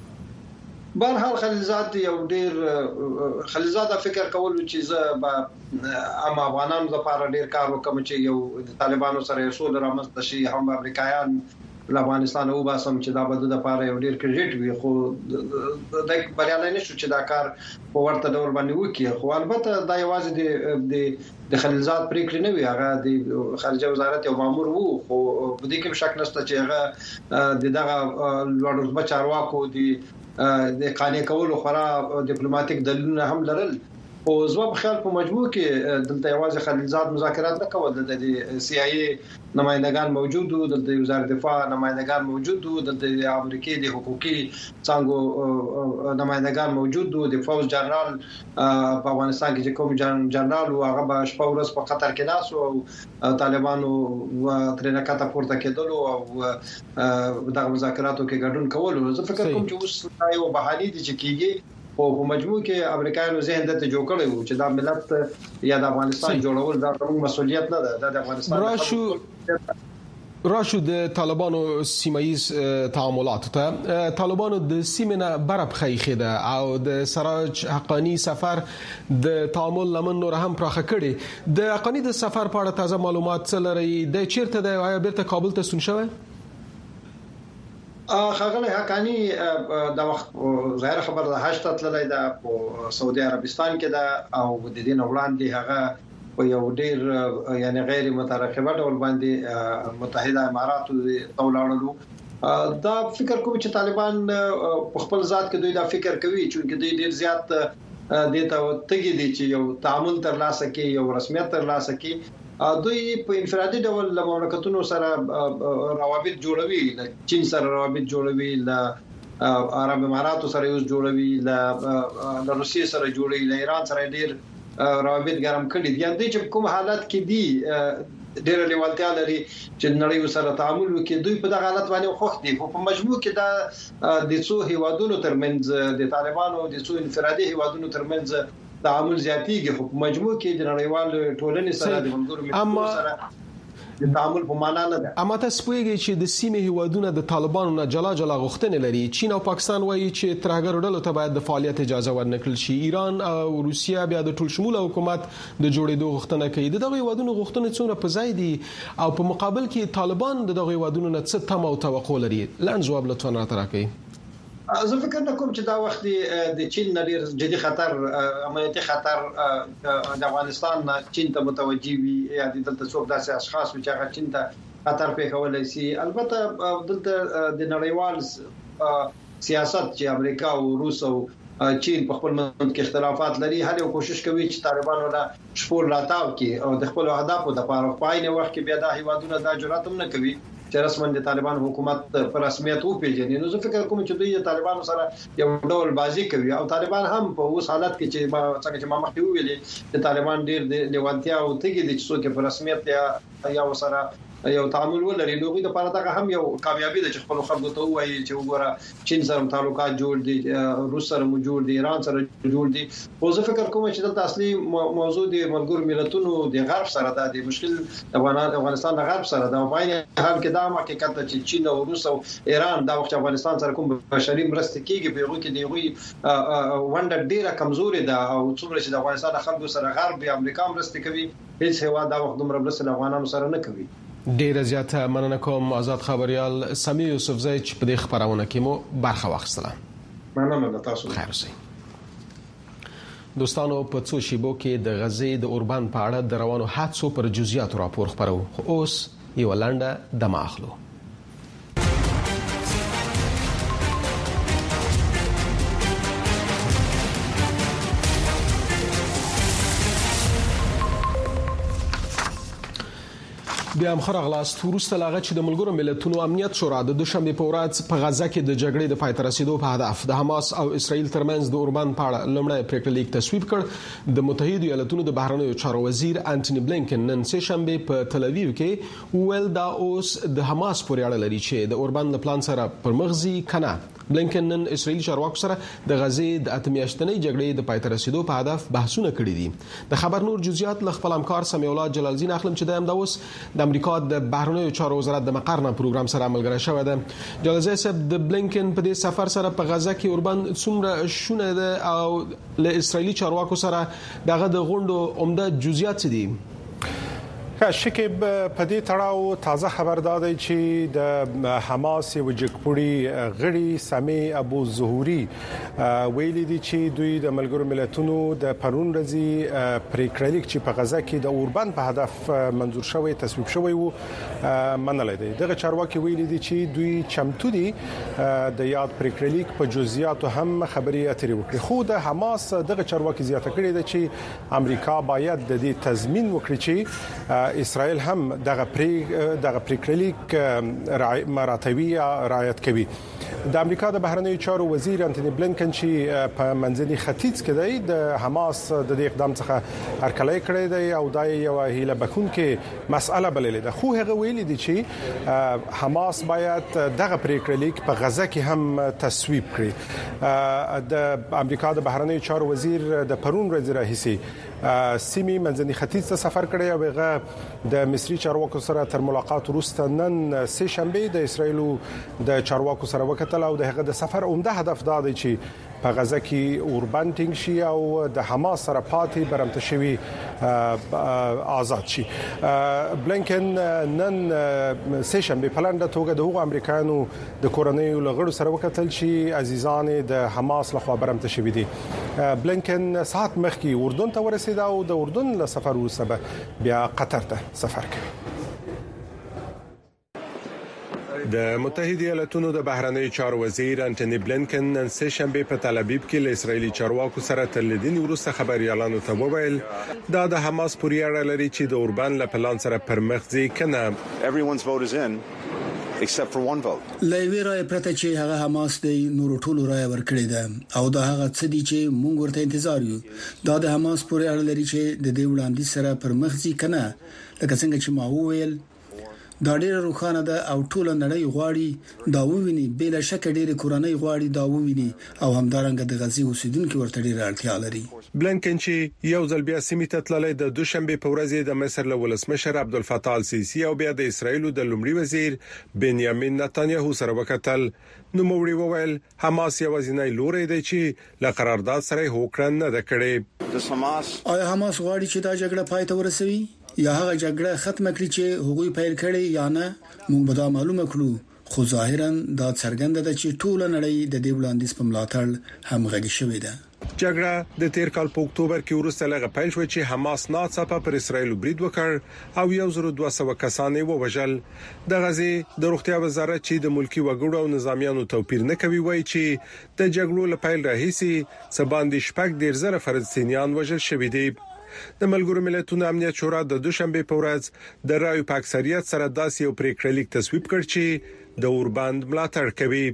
بهرحال خلیلزاد یو ډیر خلیلزاد فکر کول چې زه به ام افغانانو لپاره ډیر کار وکم چې یو د طالبانو سره یو سول رامنځته شي، هم امریکایان له افغانستان او باسم چې دا بده د لپاره یو ډیر کریډیټ وي، خو د بریالي نشو چې دا کار په ورته ډول باندې وکړي. خو البته دا یوازې د د خلیلزاد پریکړه نه وی، هغه د خارجه وزارت یو مامور وو، خو په دې کې شک نشته چې هغه د دغه لوړ رتبه چارواکو د د قانې کولو خورا ډیپلوماټیک دلیلونه هم لرل. او زما په خیال په مجموع کې دلته یوازې خلیلزاد مذاکرات نه کول، د سی آی ای نمائندگان موجود وو، د وزارت دفاع نمائندگان موجود وو، د امریکای د حقوقي څنګه نمائندگان موجود وو، د فوز جنرال په افغانستان کې کوم جنرال او هغه په شپه ورځ په قطر کې ناس او طالبانو ترنه کاته پورته کېدل او د مذاکراتو کې ګډون کول. زه فکر کوم چې اوس یو بهاني دي چې کیږي، او په مجموع کې امریکایانو ذهن ته جوړ کړی وو چې دا ملت یا د افغانستان جوړول دا زموږ مسؤلیت نه ده، د افغانستان راشو راشو د طالبانو سیمایز تعاملات ته طالبانو د سیمه برب خیخه ده او د سراج حقانی سفر د تعامل لمن نور هم پراخه کړي. د حقانی د سفر په اړه تازه معلومات څه لري؟ د چیرته د آیا بیرته کابل ته سون شوی؟ خغله حقانی د وخت ظاهر خبر د حج ته تللی دا په سعودي عربستان کې دا او د دې وړاندې هغه په یو ډیر یعنی غیر مترقبه ډول باندې متحده اماراتو ته ولاړلو. دا فکر کوم چې طالبان په خپل ذات کې دوی دا فکر کوي چې دوی ډیر زیات د ته تګي دي چې یو تعامل تر لاسه کې یو رسمیت تر لاسه کې دوی په انفرادي ډول له مملکتونو سره روابط جوړوي، له چین سره روابط جوړوي، له عرب اماراتو سره یو جوړوي، له روسیې سره جوړوي، له ایران سره ډیر روابط ګرم کړي دي. یعنی چې کوم حالت کې دي ډېر لیوالتیا لري چې نړۍ سره تعامل وکړي، دوی په دغه حالت باندې خوښ دي. خو په مجموع کې دا د څو هیوادونو ترمنځ د طالبانو د څو انفرادي هیوادونو ترمنځ تعامل زیاتیږي، خو په مجموع کې د نړیوال ټولنې سره د ملګرو سره د تعامل په معنا نه ده. اما تاسو پوهیږئ چې د سیمې هیوادونو د طالبانو نه جلا جلا غوښتنې لري. چین او پاکستان وایي چې ترهګر ډلو ته باید د فعالیت اجازه ورنکړل شي. ایران او روسیا بیا د ټول شموله حکومت د جوړېدو غوښتنه کوي. دغه هیوادونو غوښتنې څومره په ځای دي او په مقابل کې طالبان دغه هیوادونو نه څه تمه او توقع لري؟ لاندې جواب لطفا راته راکړئ. زه فکر نه کوم چې دا وخت د چین ډیر جدي خطر امنیتي خطر د افغانستان چین ته متوجي وي یا د دلته څوک داسې اشخاص چې هغه چین ته خطر پیښولای شي. البته دلته د نړیوال سیاست چې امریکا او روس او چین په خپل منځ کې اختلافات لري، هر یو کوشش کوي چې طالبانو له شپور راتاو کې او د خپل اهدافو لپاره په عین وخت کې بیا د هیوادونو د جرأت هم نه کوي چې رسمن د طالبان حکومت پر رسمیت وپیژني. نو زه فکر کوم چې دوی د طالبانو سره یو ډول بازی کوي او طالبان هم په اوس حالت کې چې ما څنګه چې ما مخکې ویلي د طالبان ډیر د لیوانتیا او تګي د څوک پر رسمیت یا یا وسره یو تعامل ولري نو د لپاره دا هم یو کامیابی ده چې خپل خلکو ته وایي چې وګوره چین سره تعلقات جوړ دي، روس سره موجود دي، ایران سره جوړ دي. خو زه فکر کوم چې د اصلي موضوع د ملګرو ملتونو د غرب سره د مشکل افغانستان د غرب سره د وایي حال کې دا حقیقت چې چین او روس او ایران دا وخت افغانستان سره کوم بشري مرسته کیږي په هغه کې دی وي ونډه ډیره کمزوري ده او څومره چې د افغانستان خلکو سره غرب یا امریکا مرسته کوي هیڅ هوا دا وخت دومره مرسته افغانانو سره نه کوي. ډیره زیاته مننه کوم آزاد خبريال سمي یوسفزی چې په دې خبرونه کې مو برخه واخیستله. مننه تاسو. خیر اوسئ. دوستانو په څو شیبو کې د غزې د اوربان په اړه د روانو حادثو پر جزئیات راپور خبرو. خو اوس یو لنډه دمه اخلو. بیا هم خرغلاست ورسته لاغه چې د ملګرو ملتونو امنیت شورا د دوشنبه په ورځ په غزه کې د جګړې د پای ته رسیدو په هدف د حماس او اسرائیل ترمنځ د اوربان په اړه لومړی پریکړه لیک تصویب کړ. د متحده ایالاتونو د بهرنیو چارو وزیر انټونی بلینکن نن سه شنبه په تل اویو کې ویل دا اوس د حماس پورې اړه لري چې د اوربان د پلان سره پر مغزي کنه. بلینکن نن اسرائیل چارواکو سره د غزې د اتمیاشتنۍ جګړې د پای ته رسیدو په هدف بحثونه کړي دي. د خبر نور جزئیات ل خپل همکار سمیع الله جلالزین اخلم چې د هم دا اوس د امریکا د بهرنیو چارو وزارت د مقر نه پروګرام سره ملګری شوی ده. جلالزی صاحب د بلینکن په دې سفر سره په غزه کې اوربان څومره شونه ده او له اسرائیلي چارواکو سره دغه د غونډو عمده جزئیات دي؟ شکیب په دې تړاو تازه خبر دادی چې د حماس یو جګپوړي غړي سامي ابو ظهوري ویلي دي چې دوی د ملګرو ملتونو د پرون ورځې پریکړه لیک چې په غزه کې د اوربان په هدف منزور شوی تصویب شوی وو منل دي. دغه چارواکي ویلي دي چې دوی چمتو دي د یاد پریکړه لیک په جزئیاتو هم خبري اترې وکړي. خو د حماس دغه چارواکي زیاته کړې ده چې امریکا باید د دې تضمین وکړي چې اسرائیل هم دغه پری دغه پریکړلیک مراتبي رعایت کوي. د امریکا د بهرنیو چارو وزیر انټونی بلینکن چې په منځني ختیځ کې دی د حماس د دې اقدام څخه هرکلی کړی دی او دا یو هیله بخونکې مسأله بللې ده. خو هغه ویلي دي چې حماس باید دغه پریکړلیک په غزه کې هم تصویب کړي. د امریکا د بهرنیو چارو وزیر د پرون ورځ راهیسي سیمې منځني ختیځ ته سفر کړی او هغه د مصری چارواکو سره تر ملاقات وروسته نن سه شنبه د اسرایلو د چارواکو سره وکتل او دغه د سفر عمده هدف دا دی چې په غزه کې اوربان ټینګ شي او د حماس سره پاتې برمته شوی آزاد شي. بلینکن نن سه شنبه په لنډه توګه د هغو امریکایانو د کورنیو لغړو سره وکتل چې عزیزان د حماس لخوا برمته شوی دي. بلینکن ساعت مخکې اردن ته ورسید او د اردن له سفر وروسته بیا قطر ته سفر کوي. د متحده ایالاتونو د بهرنیو چارو وزیر انټونی بلینکن نن سه شنبه په تل ابیب کې له اسرایلی چارواکو سره تر لیدنې وروسته خبريالانو ته وویل دا د حماس پورې اړه لري چې د اوربان له پلان سره پر مخ ځي کنه. Everyone's vote is in except for one vote. لایوی رای پرته چې هغه حماس د نورو ټولو رای ورکړي ده او دا هغه څه دي چې موږ ورته انتظار یو. دا د حماس پورې اړه لري چې د دې وړاندې سره پر مخ ځي کنه. لکه څنګه چې ما وویل دا ډیره روښانه ده او ټول نړۍ غواړي دا وویني بل شک ډیره کورنۍ غواړي دا وویني او همدارنګه د غزي اوسیدونکو ورته ډیره اړتیا لري. بلینکن چې یو ځل بیا سیمې ته تللی د دوشنبه په ورځ د مصر له ولسمشر عبدالفتاح السیسی او بیا د اسرایل د لومړي وزیر بنیامین نتانیاهو سره وکتل. نو موري وویل حماس یوازینی لوري دی چې له قرارداد سره هوکړه نه ده کړې. آیا حماس غواړي چې دا جګړه پای ته ورسوي یا هغه جګړه ختم کړي چې هغوی پیل کړي یا نه؟ موږ به دا معلومه کړو. خو ظاهرا دا څرګنده ده چې ټول نړۍ د دې وړاندیز په ملاتړ همغږي شوې ده. جګړه د تیر کال په اکتوبر کې وروسته لغه پیل شو چې حماس ناڅاپه پر اسرایل برید وکړ او یو زر دوه سوه کسان یې ووژل. د غزې د روغتیا وزارت چې د ملکی وګړو او نظامیانو توپیر نه کوي وایي چې د جګړو لپاره راهیسي سباندې شپږ ډیر زره فلسطینیان وژل شوي دي. د ملګرو ملتونو امنیت شورا د دوشنبه په ورځ د رایو په اکثریت سره داسې یو پریکړه لیک تصویب کړ چې د اوربان ملاتړ کوي.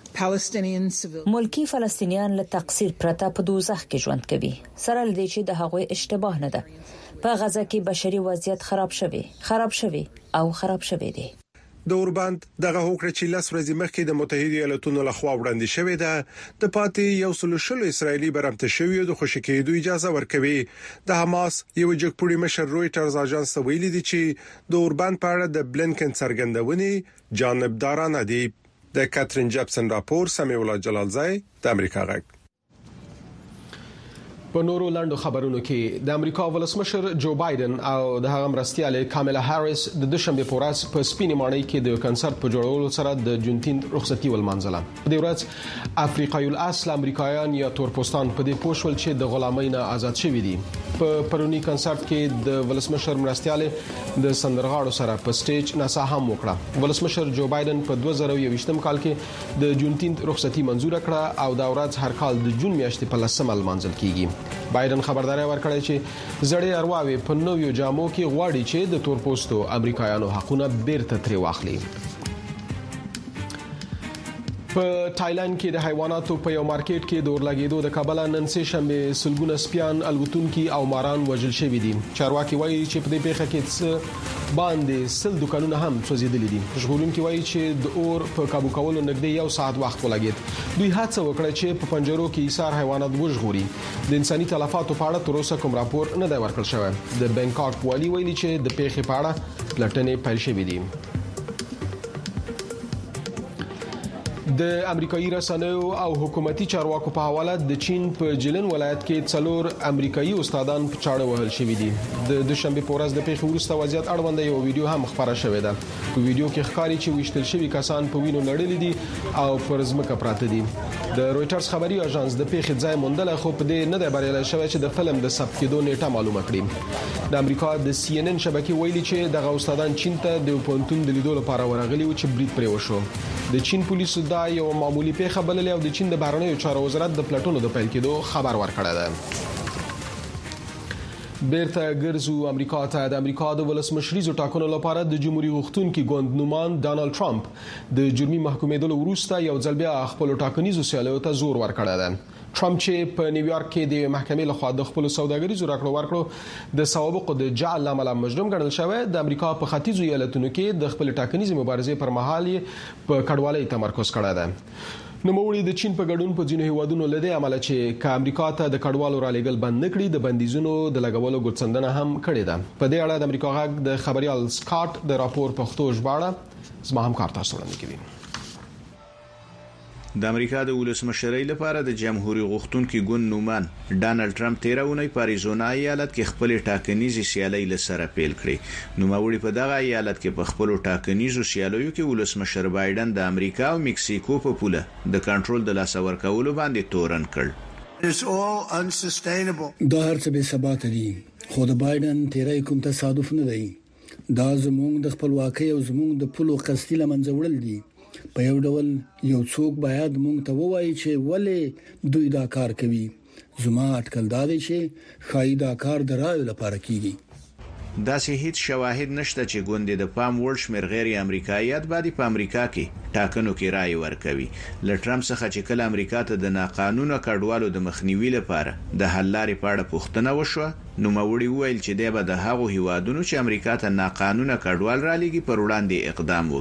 ملکی فلسطینیان له تقصیر پرته په دوزخ کې ژوند کوي سره لدی چې د هغوی اشتباه نه ده په غزه کې بشري وضعیت خراب شوی خراب شوی او خراب شوی دی د اوربند دغه هوکړه چې لاس ورځې مخکې د متحده ایالاتونو لخوا وړاندې شوې ده د پاتې یو سل شل اسرایلی برمته شوی د خوشی کېدو اجازه ورکوي د حماس یو جګپوړي مشر رويټرز اژانس ویلي دی چې د اوربند په اړه د بلنکن څرګندونې جانبدارانه دي د کاترین جپسن راپور سمي الله جلالزای د امریکا غږ په نورو لاندو خبرونو کې د امریکا ولسمشر جو بایدن او د هغه مرستياله کاملا هاریس د دوشنبه په ورځ په سپینې ماڼۍ کې د کنسرت په جوړولو سره د جونتین رخصتي ولمانځله په دې ورځ افریقایي الاصل امریکایان یا تورپوستان په دې پوښول چې د غلامۍ نه آزاد شوي دي په پرونی کنسرت کې د ولسمشر مرستياله د سندرغاړو سره په سټیج نڅا هم وکړه ولسمشر جو بایدن په دوه زره یوویشتم کال کې د جونتین رخصتي منزور کړه او دا ورځ هر کال د جون میاشتې په لسمه لمانځل کیږي بایدن خبرداري ورکړه چې زړې ارواوي په نویو جامو کې غواړي چې د تورپوستو امریکایانو حقونه بیرته ترې واخلي په تایلند کې د حیواناتو په یو مارکیټ کې د اورلګیدو د کابل نن سه شنبه سلګونه سپیان الوتونکي او ماران وژل شوي دي چارواکي وایي چې په دې پیښه کې باندې سل دکانونه هم سوځېدلي دي ژغورونکي وایي چې د اور په کابو کولو نږدې یو ساعت وخت ولګید دوی هڅه وکړه چې په پنجرو کې ایثار حیوانات وژغوري د انساني تلفاتو په اړه تر اوسه کوم راپور نه دی ورکړل شوی د بانکاک والي ویلي چې د پیښې په اړه پلټنې پیل شوې دي د امریکایي رسنیو او حکومتي چارواکو په حواله د چین په جلن ولایت کې څلور امریکایي استادان په چاړه وهل شوي دي د دوشنبه په ورځ د پیښې وروسته وضعیت اړوند یو ویډیو هم خبره شوې ده په ویډیو کې ښکاري چې وشتل شوي کسان په وینو نړلې دي او پر ځمکه پراته دي د رويټرز خبري اژانس د پیښې ځای موندل خو په دې نه دی بریالي شوی چې د فلم د ثبت کېدو نیټه معلومه کړي د امریکا د سی ان ان شبکې ویلي چې دغه استادان چین ته د پونتون د لیدو لپاره ورغلي و چې برید پرې وشو د چین پولیسو دا یو معمولی پیښه بللې او د چین د بهرنیو چارو وزارت د پلاتونو د پیل کېدو خبر ورکړی دی بیرته ګرځو امریکا ته د امریکا د ولسمشریزو ټاکنو لپاره د جمهوریت غوښتونکي ګوندنومان ډانلډ ټرمپ د جرمي محکومېدلو وروسته یو ځل بیا خپل ټاکنیزو سیالیو ته زور ورکړی دی ټرمپ چې په نیویارک کې د محکمې لخوا د خپل سوداګریزو راکړو ورکړو د سوابقو د جعل لامل مجرم ګڼل شوی د امریکا په ختیځو ایالتونو کې د خپل ټاکنیزې مبارزې پر مهال په کډوالۍ تمرکز کړی دی نوموړي د چین په ګډون په ځینو هیوادونو لدې عمل چې ک امریکا ته د کډوالو را لېګل بند نکړي د بندیزونو د لګولو ګوتڅندنه هم کړې ده په دې اړه د امریکا غږ د خبريال سکاټ د راپور پښتو ژباړه زما همکار تاسو وړاندې کوي د امریکا د ولسمشرۍ لپاره د جمهوریت غوښتونکي ګوندنومان ډانلډ ټرمپ تیرونی په اریزونا ایالت کې خپل ټاکنیزي سیالي لسره پیل کړې نوموړي په دغه ایالت کې په خپل ټاکنیزو سیالیو کې ولسمشر بایدن د امریکا او مکسیکو په پوله د کنټرول د لاسور کولو باندې تورن کړ دا هرڅه به ثبات دي خو د بایدن تیرای کوم تصادف نه دی دا زموږ د خپلواکۍ او زموږ د پلو قصدي لمنځه وړل دي په یو ډول یو څوک باید مونږ ته ووایي چې ولې دوی دا کار کوي زما اټکل دا دی چې خای دا کار درایو لپاره کیږي داسې هیڅ شواهد نشته چې ګوندې د پام وړ شمېر غیر امریکایات باندې په امریکا کې ټاکنو کې رائے ورکوي ل ټرمپ څخه چې کله امریکا ته د ناقانونه کډوالو د مخنیوي لپاره د حل لارې په اړه پوښتنه وشوه نو موري ویل چې دی به د هغو هیوادونو چې امریکا ته ناقانونه کډوال را لېږي پر وړاندې اقدام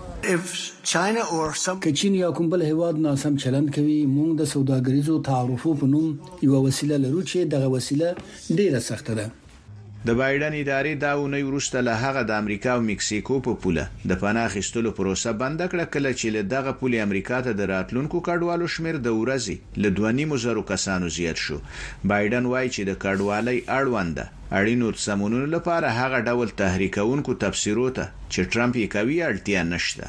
وکړي که چین یا کوم بل هیواد ناسم چلند کوي موږ د سوداګریزو تعرفو په نوم یو وسیله لرو چې دغه وسیله ډیره سخته ده د بایدن ادارې دا ونی وروسته له هغه د امریکا او مکسیکو په پوله د پناه اخیستلو پروسه بند کړه کله چې له دغه پولې امریکا ته د راتلونکو کډوالو شمیر د ورځې له دوه نیم زرو کسانو زیات شو بایدن وایي چې د کډوالۍ اړوند اړینو سمونونو لپاره هغه ډول تحریکونکو تفسیرو ته چې ټرمپ یې کوي اړتیا نشته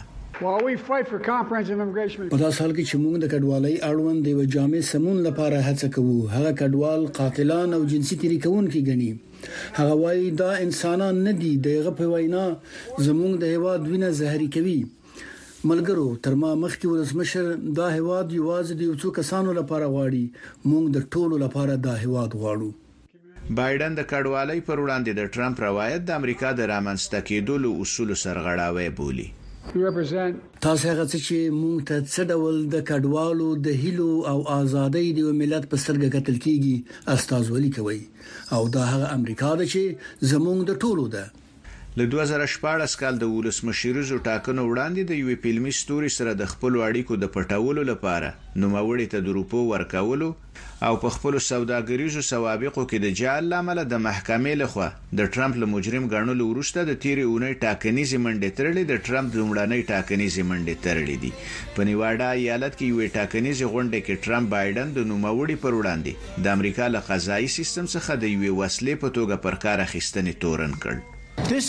په داس حال کې چې موږ د کډوالۍ اړوند د جامع سمون لپاره هڅه کوو هغه کډوال قاتلان او جنسي تحریکونکي ګڼي هغه وایي دا انسانان نه دي دغه په وینا زموږ د هیواد وینه زهري کوي ملګرو تر ما مخکې ولسمشر دا هیواد یوازې د یو څو کسانو لپاره غواړي موږ د ټولو لپاره دا هیواد غواړو بایدن د کډوالۍ پر وړاندې د ټرمپ روایت د امریکا د رامنځته کېدلو اصول سرغړاوی بولي تاسو هغه چې مونږ ته څه ډول د کډوالو د هیلو او ازادۍ د ملت په سترګه کتل کیږي استازولي کوي او دا هغه امریکا ده چې زموږ د ټولو ده. له دوه زره شپږ کال د ولسمشریزو ټاکنو وړاندې د یو فلمي ستوري سره د خپل اړیکو د پټولو لپاره نوموړي ته د روپو ورکولو او په خپل سوداګریزو سوابقو کې د جعل لامل د محکمې لخوا د ټرمپ له مجرم ګڼلو وروسته د تیرې اونۍ ټاکنیزې منډې ترلې د ټرمپ د لومړنۍ ټاکنیزې منډې ترلې دي. په نیواډا ایالت کې یو ټاکنیزې غونډه کې ټرمپ بایدن د نوموړي پر وړاندې د امریکا له قضایي سیستم څخه د یو وسلې په توګه پر کار اخیستنې تورن کړ. دا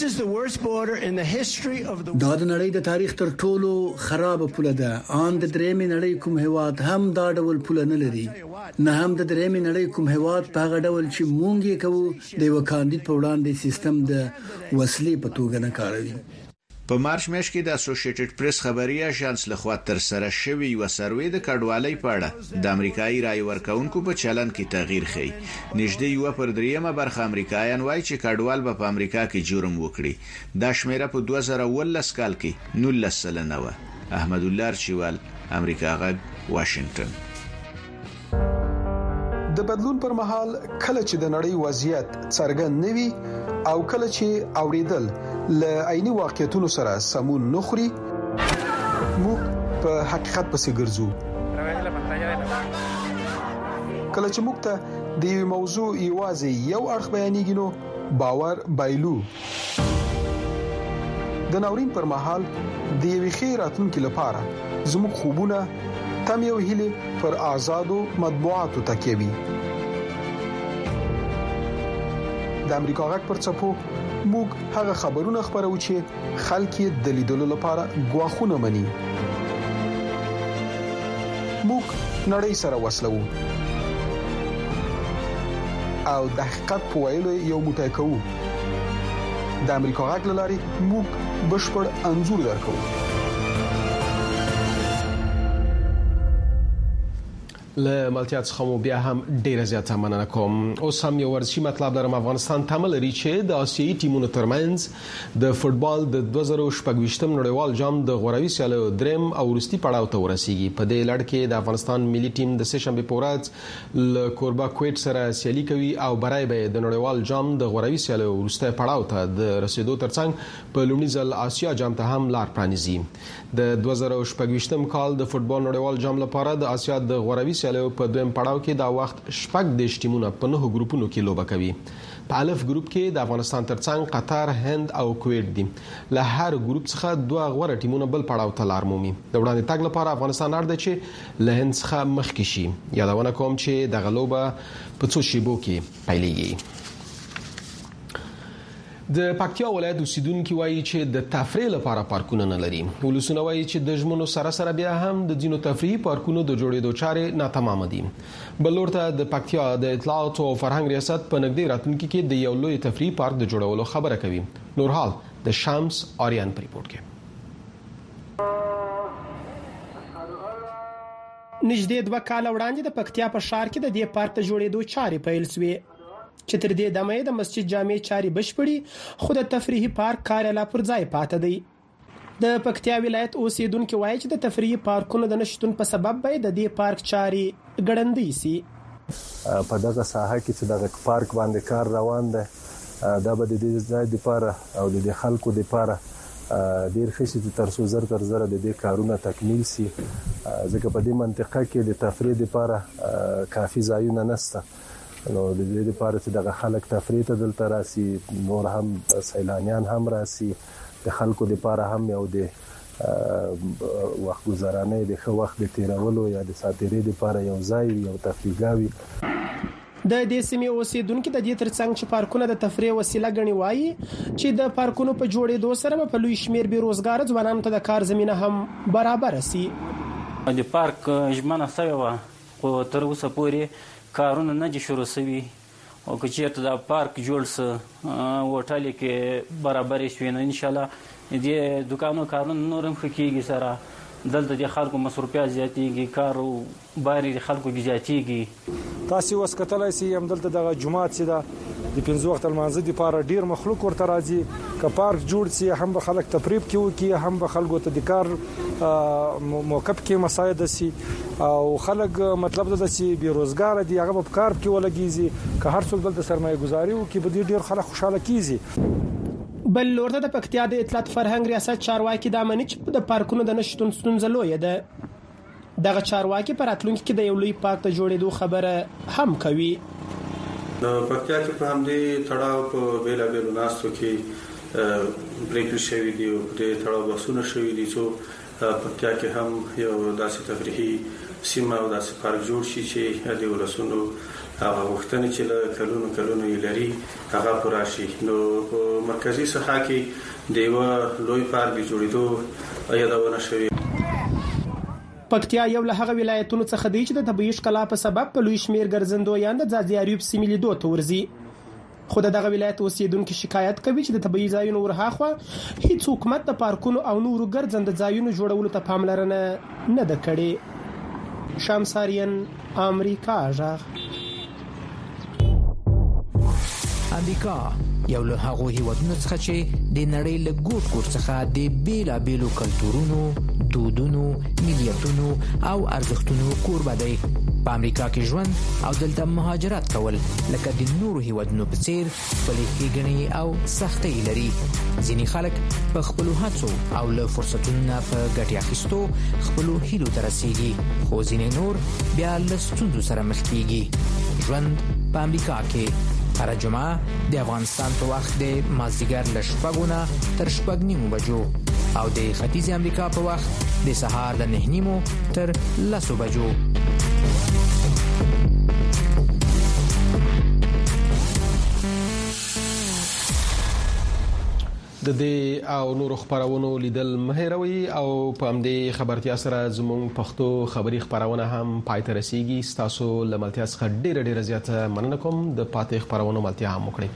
د نړۍ د تاریخ تر ټولو خراب پوله ده. ان د درېمې نړۍ کوم هواد هم دا ډول پوله نه لري، نه هم د درېمې نړۍ کوم هواد په هغه ډول چې مونږ یې کوو د یو کاندید په وړاندې سیستم د وسلې په توګه نه کاروي. په مارچ میاشت کې د اسوسییټډ پریس خبري اژانس لخوا تر سره شوی یو سروې د کډوالۍ په اړه د امریکایي رای ورکونکو په چلن کې تغییر ښیي. نږدې یو پر دریمه برخه امریکایان وایي چې کډوال به په امریکا کې جرم وکړي. دا شمیره په دوه زره ولس کال کې نولس سلنه و. احمد الله ارچیوال، امریکا غږ، واشنگټن. د بدلون پر مهال کله چې د نړۍ وضعیت څرګند نوي او کله چې اوریدل له عیني واقعیتونو سره سمون نخري، موږ په حقیقت پسې ګرځو. کله چې موږ ته د یو موضوع یوازې یو اړخ بیانېږي نو باور بایلو. د ناورین پر مهال د یوې ښې راتلونکي لپاره زموږ خوبونه تم یو هیله پر آزادو مطبوعاتو تکیه وي. د امریکا غږ پر څپو موږ هغه خبرونه خبرو چې خلک یې د لیدلو لپاره غواخونه مني. موږ نړۍ سره وصلو او د حقیقت په ویلو یو موټی کوو. د امریکا غږ لاري موږ بشپړ انزور درکو. له ملتیا څخه مو بیا هم ډیره زیاته مننه کوم. اوس هم یو ورزشي مطلب لرم. افغانستان تمه لري چې د آسیایي ټیمونو ترمنځ د فوتبال د دوه زره شپږ ویشتم نړیوال جام د غوروي سیالیو دریم او وروستي پړاو ته ورسیږي. په دې لړ کې د افغانستان ملي ټیم د سه شنبه په ورځ له کوربا کویت سره سیالي کوي او برای به د نړیوال جام د غوروي سیالیو وروستي پړاو ته د رسیدو ترڅنګ په لومړي ځل آسیا جام ته هم لار پرانیزي. د دوه زره شپږ ویشتم کال د فوتبال نړیوال جام لپاره د آسیا د غوروي سیالیو په دویم پړاو کې دا وخت شپږ دیش ټیمونه په نهو ګروپونو کې لوبه کوي. په الف ګروپ کې د افغانستان ترڅنګ قطر، هند او کویت دي. له هر ګروپ څخه دوه غوړه ټیمونه بل پړاو ته لار مومي. د وړاندې تګ لپاره افغانستان اړ دی چې له هند څخه مخکې شي. یادونه کوم چې د غلوبه په څو شیبو کې پیلېږي. د پکتیا ولایت اوسیدونکو وایي چې د تفریح لپاره پارکونه نه لري. ولسونه وایي چې د ژمنو سره سره بیا هم د ځینو تفریحي پارکونو د جوړېدو چارې ناتمام دي. بل ورته د پکتیا د اطلاعات او فرهنګ ریاست په نږدې راتلونکي کې د یو لوی تفریحي پارک د جوړولو خبره کوي. نورحال د شمس آریان په ریپورت کې. نږدې دوه کال وړاندې د پکتیا په ښار کې د دې پارک د جوړېدو چارې پیل شوې چې تر دې دمه د مسجد جامع چاري بشپړي خو د تفریحي پارک کار لا پر ځای پاتې دی. د پکتیا ولایت اوسیدونکو وایي چې د تفریحي پارکونو د نشټون په سبب به د دې پارک چاري ګړندې سي. په دغه ساحه کې چې دغه پارک باندې کار روان دی دا به د دې ځای لپاره او د خلکو لپاره ډیر ښه شي تر څو زر تر زر د دې کارونه تکمیل سي. ځکه په دې منطقه کې د تفریح لپاره کافي ځایونه نشته. نو د دې لپاره چې دغه خلک تفریح ته دلته راسي، نور هم سیلانیان هم راسي، د خلکو لپاره هم یو د وخت گذرانه د ښه وخت د تیرولو یا د ساتیرې لپاره یو ځای یو تفریحګاوي. د دې سیمې اوسیدونکو د دې ترڅنګ چې پارکونه د تفریح وسیله غني وایي چې د پارکونو په جوړېدو سره په لوی شمیر بیروزګار ځوانانو ته د کار زمينه هم برابر سي. د پارک ژمنه سوي و خو تر اوسه پورې کارونه نه دي شروع شوي او که چېرته د پارک جوړ سه هوټل کې برابر شي نو ان شاء الله دې دکانو کارونه نور هم کېږي. سره دلته د خلکو مصرفيات زیاتېږي، کار او باري د خلکو زیاتېږي. تاسو وسکتلای سي هم دلته د جمعات سي د د پنځه وخت المانځه د پاره ډیر مخلوق ورته راځي ک پارک جوړ سي هم به خلک تفریب کیو کی هم به خلکو ته د کار موقف کې مساعد سي او خلک مطلب د سي بیروزګار دي هغه په کار کې ولګيږي که هر څوک د سرمایه گذاري او کې به ډیر خلک خوشاله کیږي. بل لورده د پکتیا د اطلاعات فرهنګ ریاست چارواکي د امنیت د پارکونو د نشټون ستونزه لوی ده. دغه چارواکي پر اتلونکو کې د یو لوی پارک ته جوړېدو خبره هم کوي. د پکتیا کې په همدې تړاو په بیلا بیلو ناستو کې پریکړې شوې دي او د تړاو بحثونه شوې دي چې پکتیا کې هم یو داسې تفریحي سیمه او داسې پارک جوړ شي چې د ولسونو هغه وختونه چې له کلونو کلونو یې لري هغه پوره شي. نو په مرکزی ساحه کې د یو لوی پارک جوړېدو یادونه شوې. پکتیا یو له هغه ولایتونو څخه دی چې د طبيعي ښکلا په سبب په لوی شمیر ګرځندویان د ځاځي اریوب سیمې لیدو ته ورځي. خو دغه ولایت اوسیدونکو شکایت کوي چې د طبيعي ځایونو ورهاخوا هیڅ حکومت د پارکونو او نورو ګرځند ځایونو جوړولو ته پاملرنه نه ده کړې. شمساریان امریکا ژغ. امریکا یو له هغه هیوادونو څخه چې د نړۍ له ګوټ ګوټ څخه د بیلا بیلو کلتورونو، دودونو، ملیتونو او ارزښتونو کوربه دی. په امریکا کې ژوند او دلته مهاجرت کول لکه د نورو هیوادونو په څیر خپلې ښېګڼې او سختۍ لري. ځینې خلک په خپلو هڅو او له فرصتونو نه په ګټې اخیستو خپلو هیلو ته رسیږي، خو ځینې نور بیا له ستونزو سره مخ کیږي. ژوند په امریکا کې هر جمعه د افغانستان په وخت د مازدیګر له شپږو نه تر شپږ نیمو بجو او د ختیځ امریکا په وخت د سهار له نه نیمو تر لسو بجو. د دې او نور خبرونو لیدل مهیروي او په همدې خبرتیا سره زموږ پښتو خبري خبرونه هم پای ته رسیږي. تاسو لملتیا څخه ډیره ډیره زیاته مننه کوم. د پاتې خبرونو ملتیا هم وکړئ.